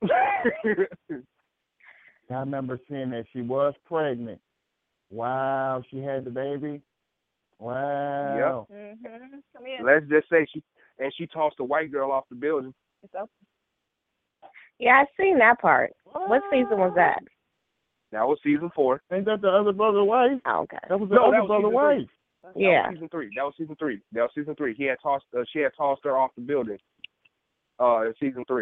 I remember seeing that she was pregnant. Wow, she had the baby. Wow. hmm Come here. Let's just say she and she tossed the white girl off the building. It's up. Yeah, I seen that part. What season was that? That was season four. Ain't that the other brother wife? Oh, okay. That was the No, other that was brother season wife. That Yeah. was season three. That was season three. That was season three. He had tossed. Uh, she had tossed her off the building. Uh, in season three.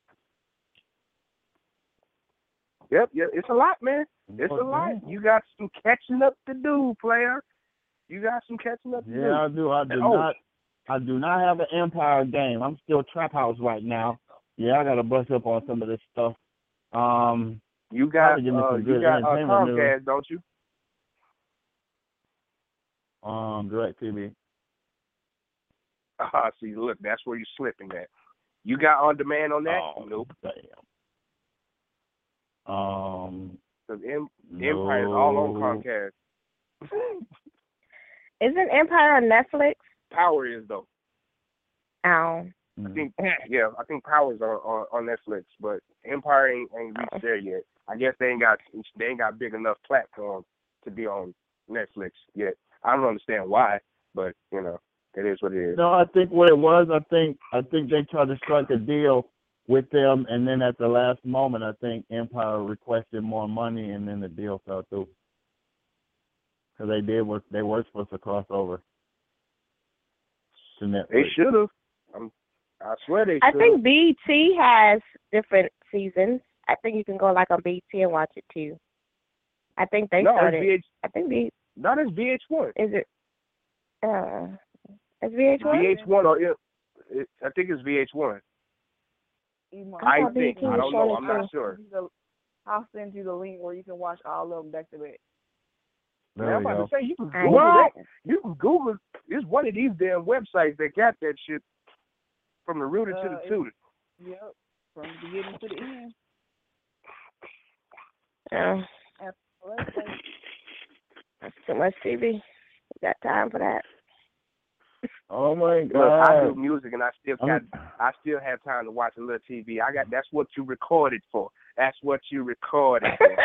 Yep, yep. It's a lot, man. It's a lot. You got some catching up to do, player. You got some catching up to do. Yeah, I do. I do Oh. not. I do not have an Empire game. I'm still Trap House right now. Yeah, I got to brush up on some of this stuff. Um, You got Probably give me uh, some you good got uh, entertainment news. Comcast, don't you? um, DirecTV. Ah, see, look, that's where you're slipping at. You got on demand on that? Oh, Nope. damn. Um, Because M- Empire's all on no. Comcast. Isn't Empire on Netflix? Power is though. Oh. I think yeah, I think Power's on, on on Netflix, but Empire ain't ain't reached there yet. I guess they ain't got they ain't got big enough platform to be on Netflix yet. I don't understand why, but you know, it is what it is. No, I think what it was, I think I think they tried to strike a deal with them, and then at the last moment, I think Empire requested more money, and then the deal fell through. Because they did what they were supposed to cross over to Netflix. They should have. I swear they should. I think B E T has different seasons. I think you can go like on B E T and watch it too. I think they no, started. It's V H, I think B. Not as V H one. Is it? Uh, is V H one? V H one or it, it, I think it's V H one. I, I think. I don't know. I'm not sure. I'll send you the link where you can watch all of them back to back. Man, I'm about go. to say you can Google that. You can Google. It's one of these damn websites that got that shit from the rooter uh, to the tutor. Yep, from the beginning to the end. Yeah. That's too much T V. You got time for that? Oh my God! Look, I do music, and I still got. I still have time to watch a little T V. I got. That's what you recorded for. That's what you recorded for.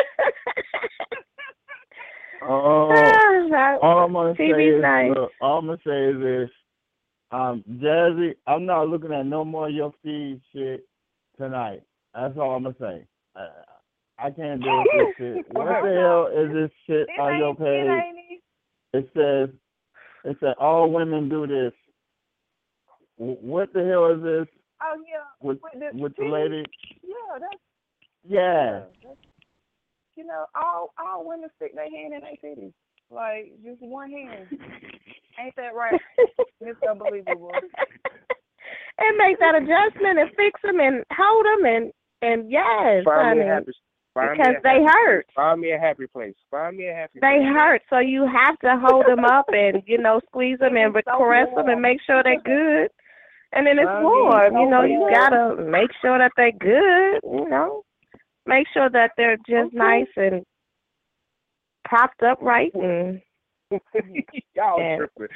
Oh, all I'm gonna say is, nice. look, all I'm gonna say is this. Um, Jazzy, I'm not looking at no more of your feed shit tonight. That's all I'm gonna say. Uh, I can't do this shit. What the hell is this shit it on your page? It says, it says all women do this. What the hell is this? Oh yeah, with with the, with the lady. Yeah, that's yeah. yeah that's, you know, all all women stick their hand in their titties, like just one hand. Ain't that right? It's unbelievable. And make that adjustment and fix them and hold them and and yes, find honey, me a happy, find because me a they happy hurt. Place. Find me a happy place. Find me a happy. They place. hurt, so you have to hold them up and you know squeeze them and so caress warm. them and make sure they're good. And then it's find warm. So you know, warm. you gotta make sure that they're good. You know, make sure that they're just okay. nice and propped up right and. Y'all and, tripping.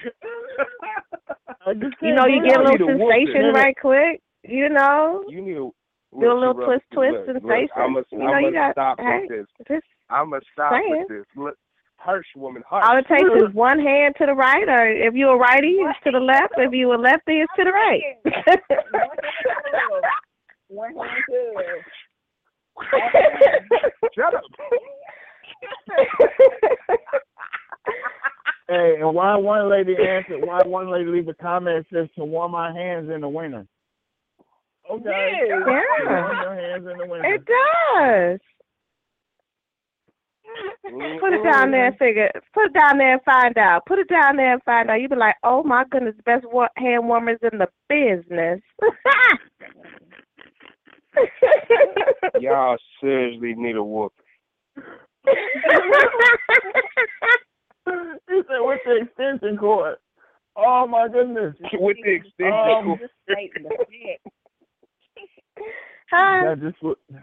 You know, you get a little sensation right quick. You know, you need a, do a little twist, twist look, sensation. Look, I'm a, you know, I'm you got stop hey, with this. Just I'm gonna stop saying. with this. Look, Hirsch woman, Hirsch. All it takes is one hand to the right, or if you're a righty, it's to the left. If you're a lefty, it's to the right. One hand to. Shut up. Hey, and why one lady answered, why one lady leave a comment that says to warm my hands in the winter. Okay. Yeah. Warm your hands in the winter. It does. Put it down there and figure. Put it down there and find out. Put it down there and find out. You be like, oh my goodness, best wa- hand warmers in the business. Y'all seriously need a whoop. He said with the extension cord. Oh my goodness. With the extension um, cord. Huh? Just,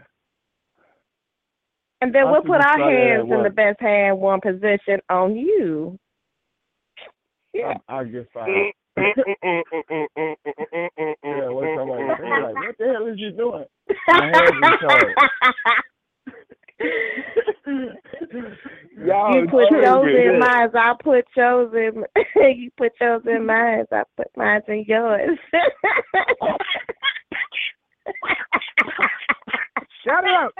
and then I we'll put our hands in work. the best hand warm position on you. Yeah. I'll get fired. Yeah, what's somebody say? Like, what the hell is you doing? My hands are tired. Y'all you put yours in mine, I put yours in. You put yours in mine, I put mine in yours. Shut up.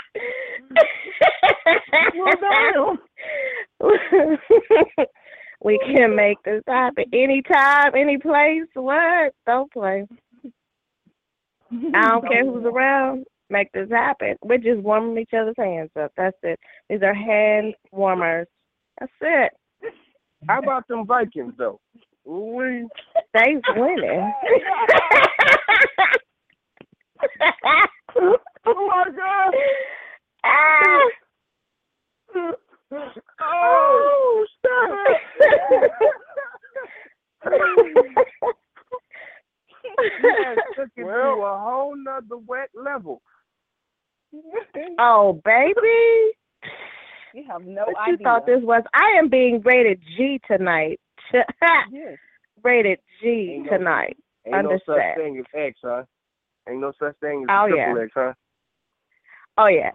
We can make this happen anytime, any place. What? Don't play. I don't care who's around. Make this happen. We're just warming each other's hands up. That's it. These are hand warmers. That's it. How about them Vikings, though? We They's winning. Oh my God! Ah. Oh, stop! Yeah, took it well, to a whole nother wet level. Oh, baby. You have no what idea. You thought this was? I am being rated G tonight. Yes. Rated G Ain't no- tonight. Ain't no such Understand. thing as X, huh? Ain't no such thing as Oh, triple yeah. X, huh? Oh, yeah.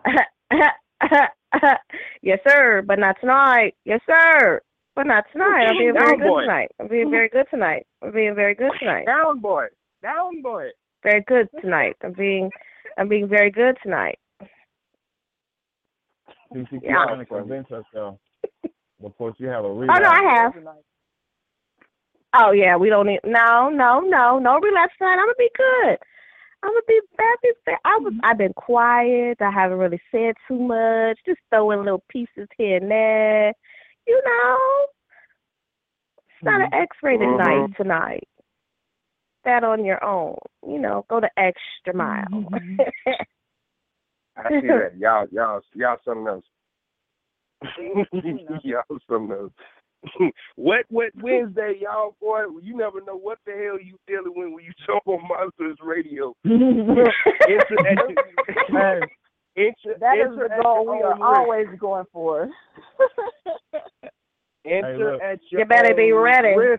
Yes, sir, but not tonight. Yes, sir, but not tonight. I'm being very Down good boy. tonight. I'm being very good tonight. I'm being very good tonight. Down boy. Down boy. Very good tonight. I'm being, I'm being very good tonight. See, she keeps Yeah. trying to convince herself. Before she have a reason. Oh no, I have. Oh yeah, we don't need. No, no, no, no relapse tonight. I'm gonna be good. I'm gonna be happy. I was. I've been quiet. I haven't really said too much. Just throwing little pieces here and there. You know, it's not an X-rated Mhm. night tonight. That on your own. You know, go the extra mile. I see that. Y'all, y'all, y'all something else. Y'all something else. Wet, wet Wednesday, y'all, boy. You never know what the hell you dealing with when you talk on Monsters Radio. Enter at your- enter- That is enter the at goal your we own are risk. always going for. Enter look. at your You better be own ready. risk.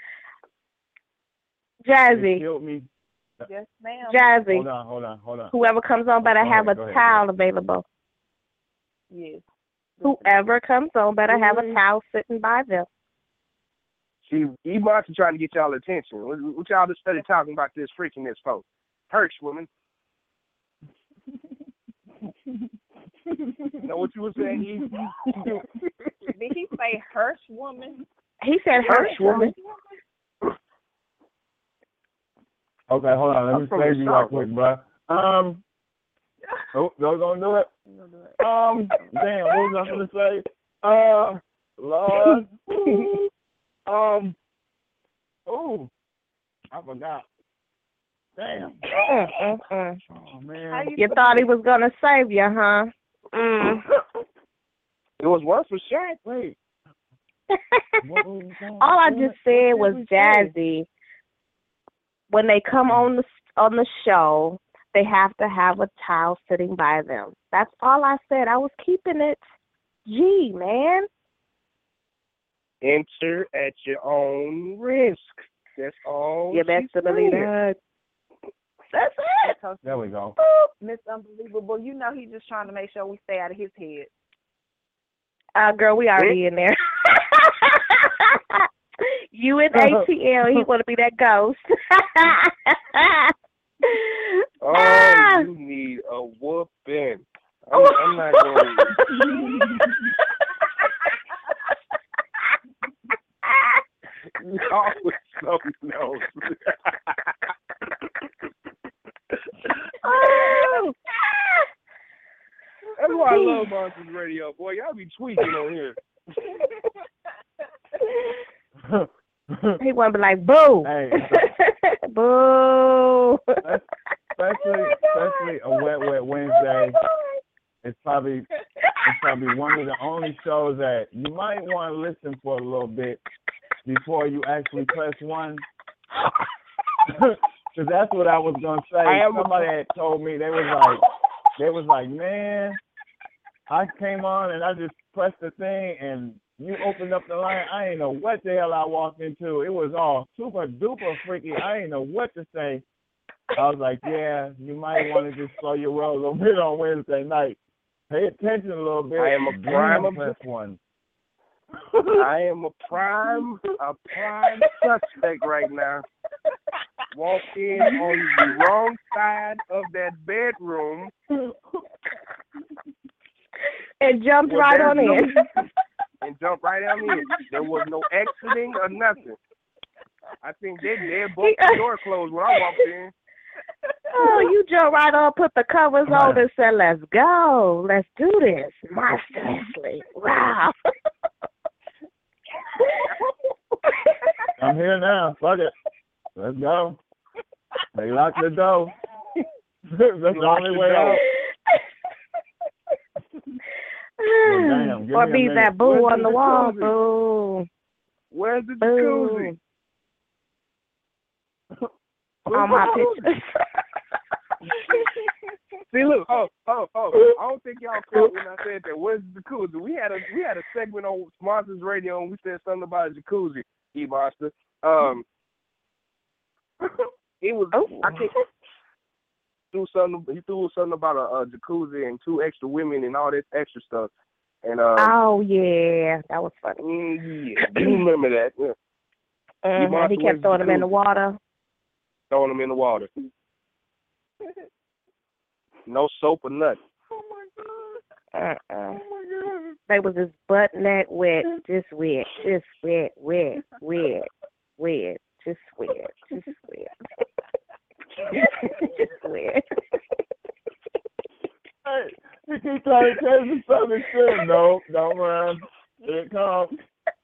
They Jazzy, killed me. Yes, ma'am. Jazzy. Hold on, hold on, hold on. Whoever comes on better Go have ahead, a go ahead, towel available. Yes. Whoever comes on better have a Really? towel sitting by them. See, E-Monster trying to get y'all attention. What, what y'all just started talking about this freakiness for? Hirsch woman. Know what you were saying, E? Did he say Hirsch woman? He said Hirsch Hirsch woman. Okay, hold on. Let I'm me from save the you right South. quick, bro. Um, oh, those gonna do it. Um, damn, what was I gonna say? Uh, Lord. um, oh, I forgot. Damn. Mm, mm, mm. Oh man. You thought he was gonna save you, huh? Mm. It was one for sure. Wait. All I just said was Jazzy. When they come on the on the show, they have to have a towel sitting by them. That's all I said. I was keeping it G, man. Enter at your own risk. That's all. You best she to believe said. that. That's it. There we go. Miss Unbelievable. You know he's just trying to make sure we stay out of his head. Uh, girl, we already in there. You and A T L, he want to be that ghost. Oh, Ah. you need a whooping. I'm, I'm not going to. Y'all was something else. Oh. That's why I love Monsters Radio, boy. Y'all be tweaking on here. He want to be like, boo. Hey, Boo. especially, especially a wet, wet Wednesday. It's probably, it's probably one of the only shows that you might want to listen for a little bit before you actually press one. Because that's what I was gonna say. Somebody had told me they was like, they was like, man, I came on and I just pressed the thing and you opened up the line. I ain't know what the hell I walked into. It was all super duper freaky. I ain't know what to say. I was like, yeah, you might want to just slow your roll a little bit on Wednesday night. Pay attention a little bit. I am a prime Then press one. I am a prime, a prime suspect right now. Walked in on the wrong side of that bedroom. And jumped Well, right there's on no- in. And jumped right on in. There was no exiting or nothing. I think they they both the door closed when I walked in. Oh, you jumped right on, put the covers on and said, let's go. Let's do this. Monsterously. Wow. I'm here now. Fuck it. Let's go. They locked the door. That's the only way out. Well, damn, give Or me a be minute. that boo Where's on the the wall. jacuzzi? Boo. Where's the Boo. jacuzzi? On my pictures. See, look, oh, oh, oh! I don't think y'all caught when I said that. Where's the jacuzzi? We had a we had a segment on Monsters Radio, and we said something about a jacuzzi. E Monster. Um, it was. Oh. I can't. Threw something. He threw something about a, a jacuzzi and two extra women and all this extra stuff. And uh, oh yeah, that was funny. Mm, yeah, you remember that? Yeah. Mm-hmm. He kept throwing them in the water. Throwing them in the water. No soap or nothing. Oh my god. Uh-uh. Oh my god. They was just butt neck wet, just wet, just wet, wet, wet, wet, just wet, just wet, just wet. Hey, he keep trying to tell you something. Shit. No, don't run. Here it comes.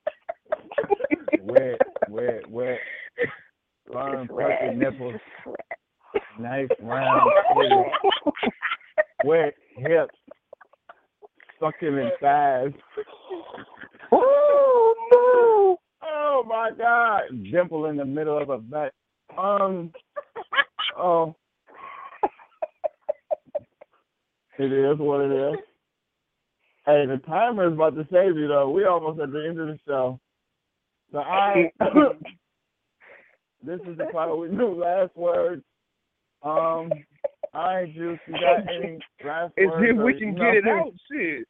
Wet, wet, wet. Firm, perfect nipples. Nice, round, titties. Wet hips. Succulent thighs. Oh, no. Oh, my God. Dimple in the middle of a butt. Um, oh. It is what it is. Hey, the timer is about to save you, though. We almost at the end of the show. So I, this is the part where we do last words. Um, all right, Juice, you got any last As words? if we or, can you get know, it out, shit.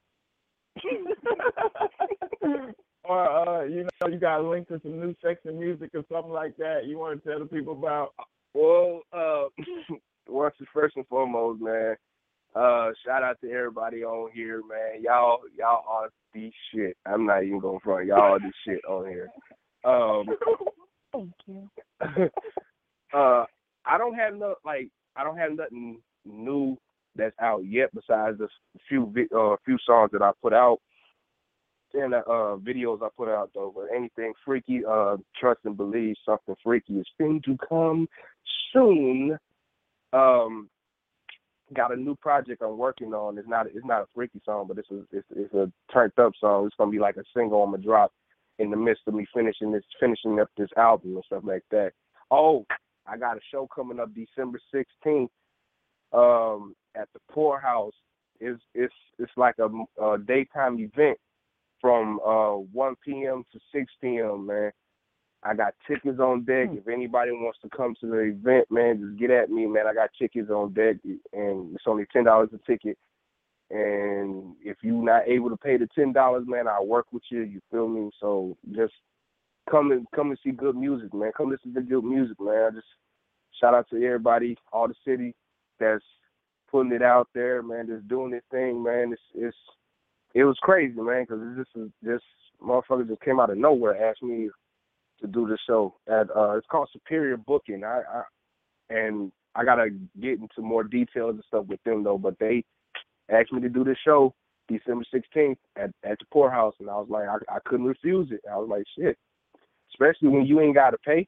or, uh, you know, you got a link to some new section music or something like that you want to tell the people about? Well, uh, once and first and foremost, man, uh, shout out to everybody on here, man. Y'all, y'all are the shit. I'm not even going front. Y'all are the shit on here. Um, Thank you. uh, I don't have no like. I don't have nothing new that's out yet besides the few vi- uh few songs that I put out and the uh, videos I put out though. But anything freaky, uh, trust and believe something freaky is going to come soon. Um, got a new project I'm working on. It's not it's not a freaky song, but it's a it's, it's a turned up song. It's gonna be like a single I'm gonna drop in the midst of me finishing this finishing up this album and stuff like that. Oh, I got a show coming up December sixteenth um, at the Poorhouse. It's it's it's like a, a daytime event from uh, one p.m. to six p.m. Man, I got tickets on deck. If anybody wants to come to the event, man, just get at me, man. I got tickets on deck, and it's only ten dollars a ticket. And if you're not able to pay the ten dollars, man, I'll work with you. You feel me? So just come and come and see good music, man. Come listen to good music, man. I just shout out to everybody, all the city that's putting it out there, man. Just doing this thing, man. It's it's it was crazy, man, because this is this motherfucker just came out of nowhere, asked me to do the show. At uh, it's called Superior Booking. I, I and I gotta get into more details and stuff with them though, but they asked me to do this show December sixteenth at at the Poorhouse, and I was like, I, I couldn't refuse it. I was like, shit. Especially when you ain't got to pay.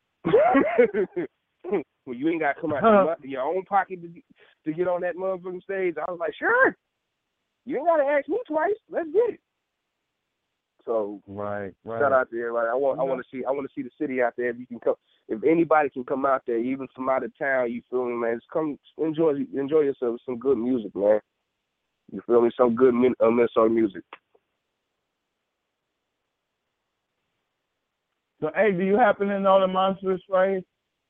When you ain't got to come out huh. your own pocket to, to get on that motherfucking stage. I was like, sure. You ain't got to ask me twice. Let's get it. So right, right. Shout out to everybody. I want, yeah. I want to see, I want to see the city out there. If you can come, if anybody can come out there, even from out of town, you feel me, man? Just come enjoy, enjoy yourself with some good music, man. You feel me? Some good uh, Minnesota music. So, hey, do you happen to know the Monstrous Phrase?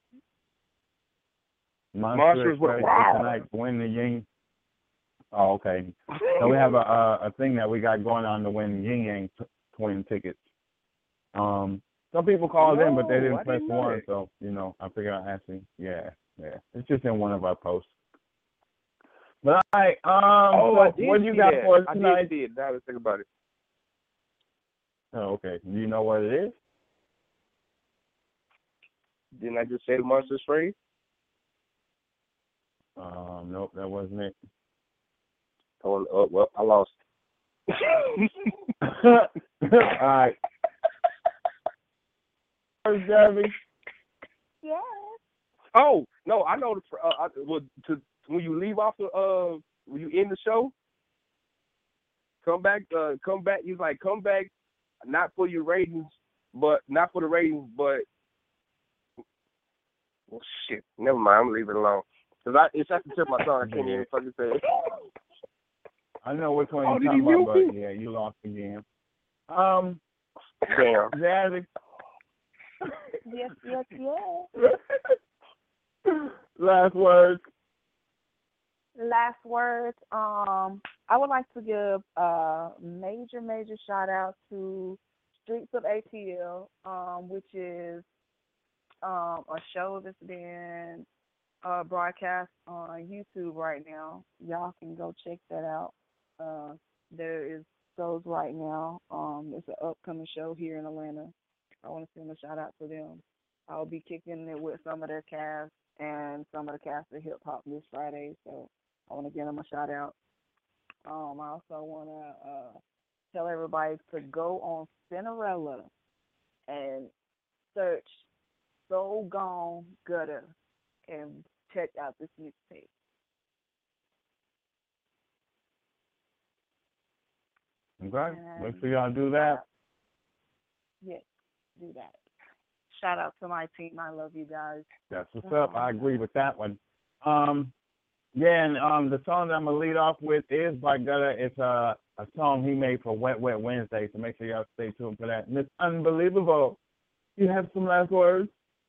Monstrous Phrase wow. tonight, win the Ying. Oh, okay. So we have a, a a thing that we got going on to win Yin Yang t- twin tickets. Um, some people called no, in, but they didn't I press didn't one. it. So you know, I figured I'd ask you. Yeah, yeah. It's just in one of our posts. But all right, um, oh, so I did what do you see got that. for us I tonight? did see it. Now let's think about it. Oh, okay. Do you know what it is? Didn't I just say the Monstrous Phrase? Um, nope, that wasn't it. Oh, oh well, I lost. All right. First, Debbie. Yeah. Oh no, I know. The, uh, I, well, to when you leave off the uh, when you end the show, come back. Uh, come back. You like come back, not for your ratings, but not for the ratings, but well, shit. Never mind. I'm leaving it alone because I it's at the tip of my tongue. I can't even fucking say it. I know which one Oh, you're did talking he about, mute but me? yeah, you lost again. Um, Damn. Jazzy, Yes, yes, yes. Last words. Last words. Um, I would like to give a major, major shout out to Streets of A T L, um, which is um, a show that's been uh, broadcast on YouTube right now. Y'all can go check that out. Uh, there is shows right now. Um, it's an upcoming show here in Atlanta. I want to send a shout out to them. I'll be kicking it with some of their cast and some of the cast of Hip Hop this Friday, so I want to give them a shout out. Um, I also want to uh, tell everybody to go on Cinderella and search So Gone Gutter and check out this mixtape. Okay, make sure y'all do that. Yes, do that. Shout out to my team. I love you guys. That's what's up. I agree with that one. Um, yeah, and um, the song that I'm gonna lead off with is by Gutter. It's a a song he made for Wet Wet Wednesday. So make sure y'all stay tuned for that. And it's unbelievable. You have some last words?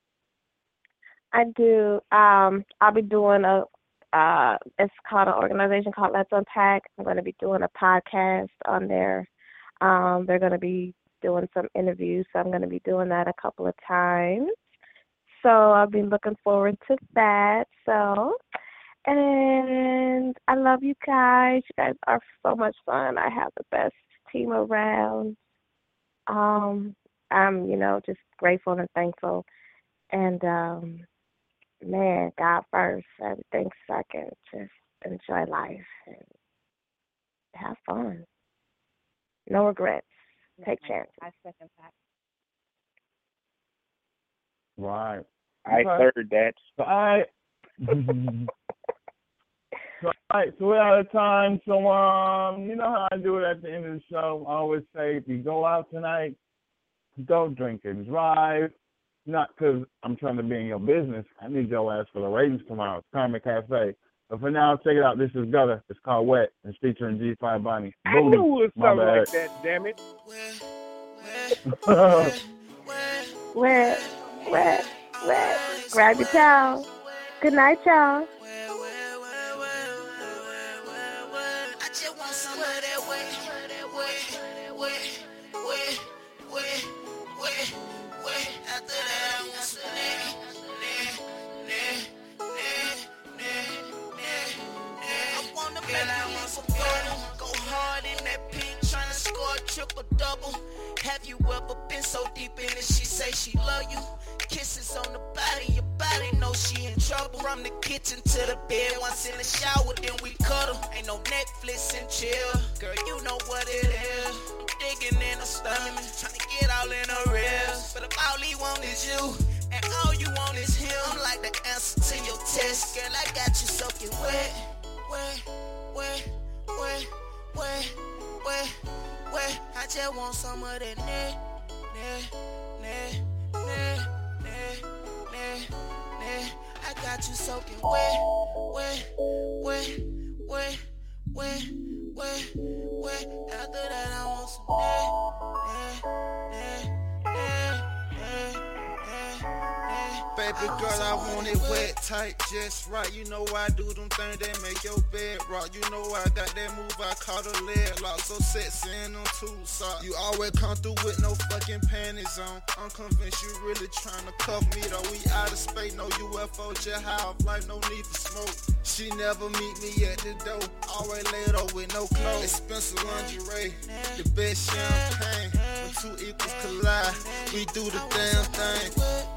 I do. Um, I'll be doing a. Uh, it's called an organization called Let's Unpack. I'm going to be doing a podcast on there. Um, they're going to be doing some interviews, so I'm going to be doing that a couple of times. So I'll be looking forward to that. So, and I love you guys. You guys are so much fun. I have the best team around. Um, I'm, you know, just grateful and thankful. And, um, man, God first, everything second. Just enjoy life and have fun. No regrets. Take chances. I second that. Right. I Okay. third that. So I. so, all right, so we're out of time. So um, you know how I do it at the end of the show. I always say, if you go out tonight, go drink and drive. Not because I'm trying to be in your business. I need your ass for the ratings tomorrow. It's Karma Cafe. But for now, check it out. This is Gutter. It's called Wet. It's featuring G five Bonnie. I Booty. knew it was My something bad. like that, damn it. Wet, wet, wet. Grab your towel. Good night, y'all. I just want some of that wet, wet, wet, wet, wet, wet, wet. After that, I want some neck, neck, neck, neck, neck, neck. I wanna make you some bubble. Go hard in that pink, tryna score a triple double. Have you ever been so deep in it? She say she love you. Kisses on the body, your body know she in trouble. From the kitchen to the bed, once in the shower, then we cuddle. Ain't no Netflix and chill. Girl, you know what it is. I'm digging in her stomach, trying to get all in her ribs. But if all he want is you, and all you want is him, I'm like the answer to your test. Girl, I got you soaking wet, wet, wet, wet, wet, wet, wet. I just want some of that neck, neck, neck, neck, neck, neck, neck. I got you soaking wet, wet, wet, wet, wet, wet, wet. After that, I want some neck, neck, neck, neck, neck, neck. Baby girl, I want it wet, tight, just right. You know I do them things that make your bed rock. You know I got that move, I call the leg lock. So sexy in them two socks. You always come through with no fucking panties on. I'm convinced you really trying to cuff me though. We out of space, no U F O, just high off life, no need for smoke. She never meet me at the door. Always laid up with no clothes. Expensive lingerie, the best champagne. When two equals collide, we do the damn thing.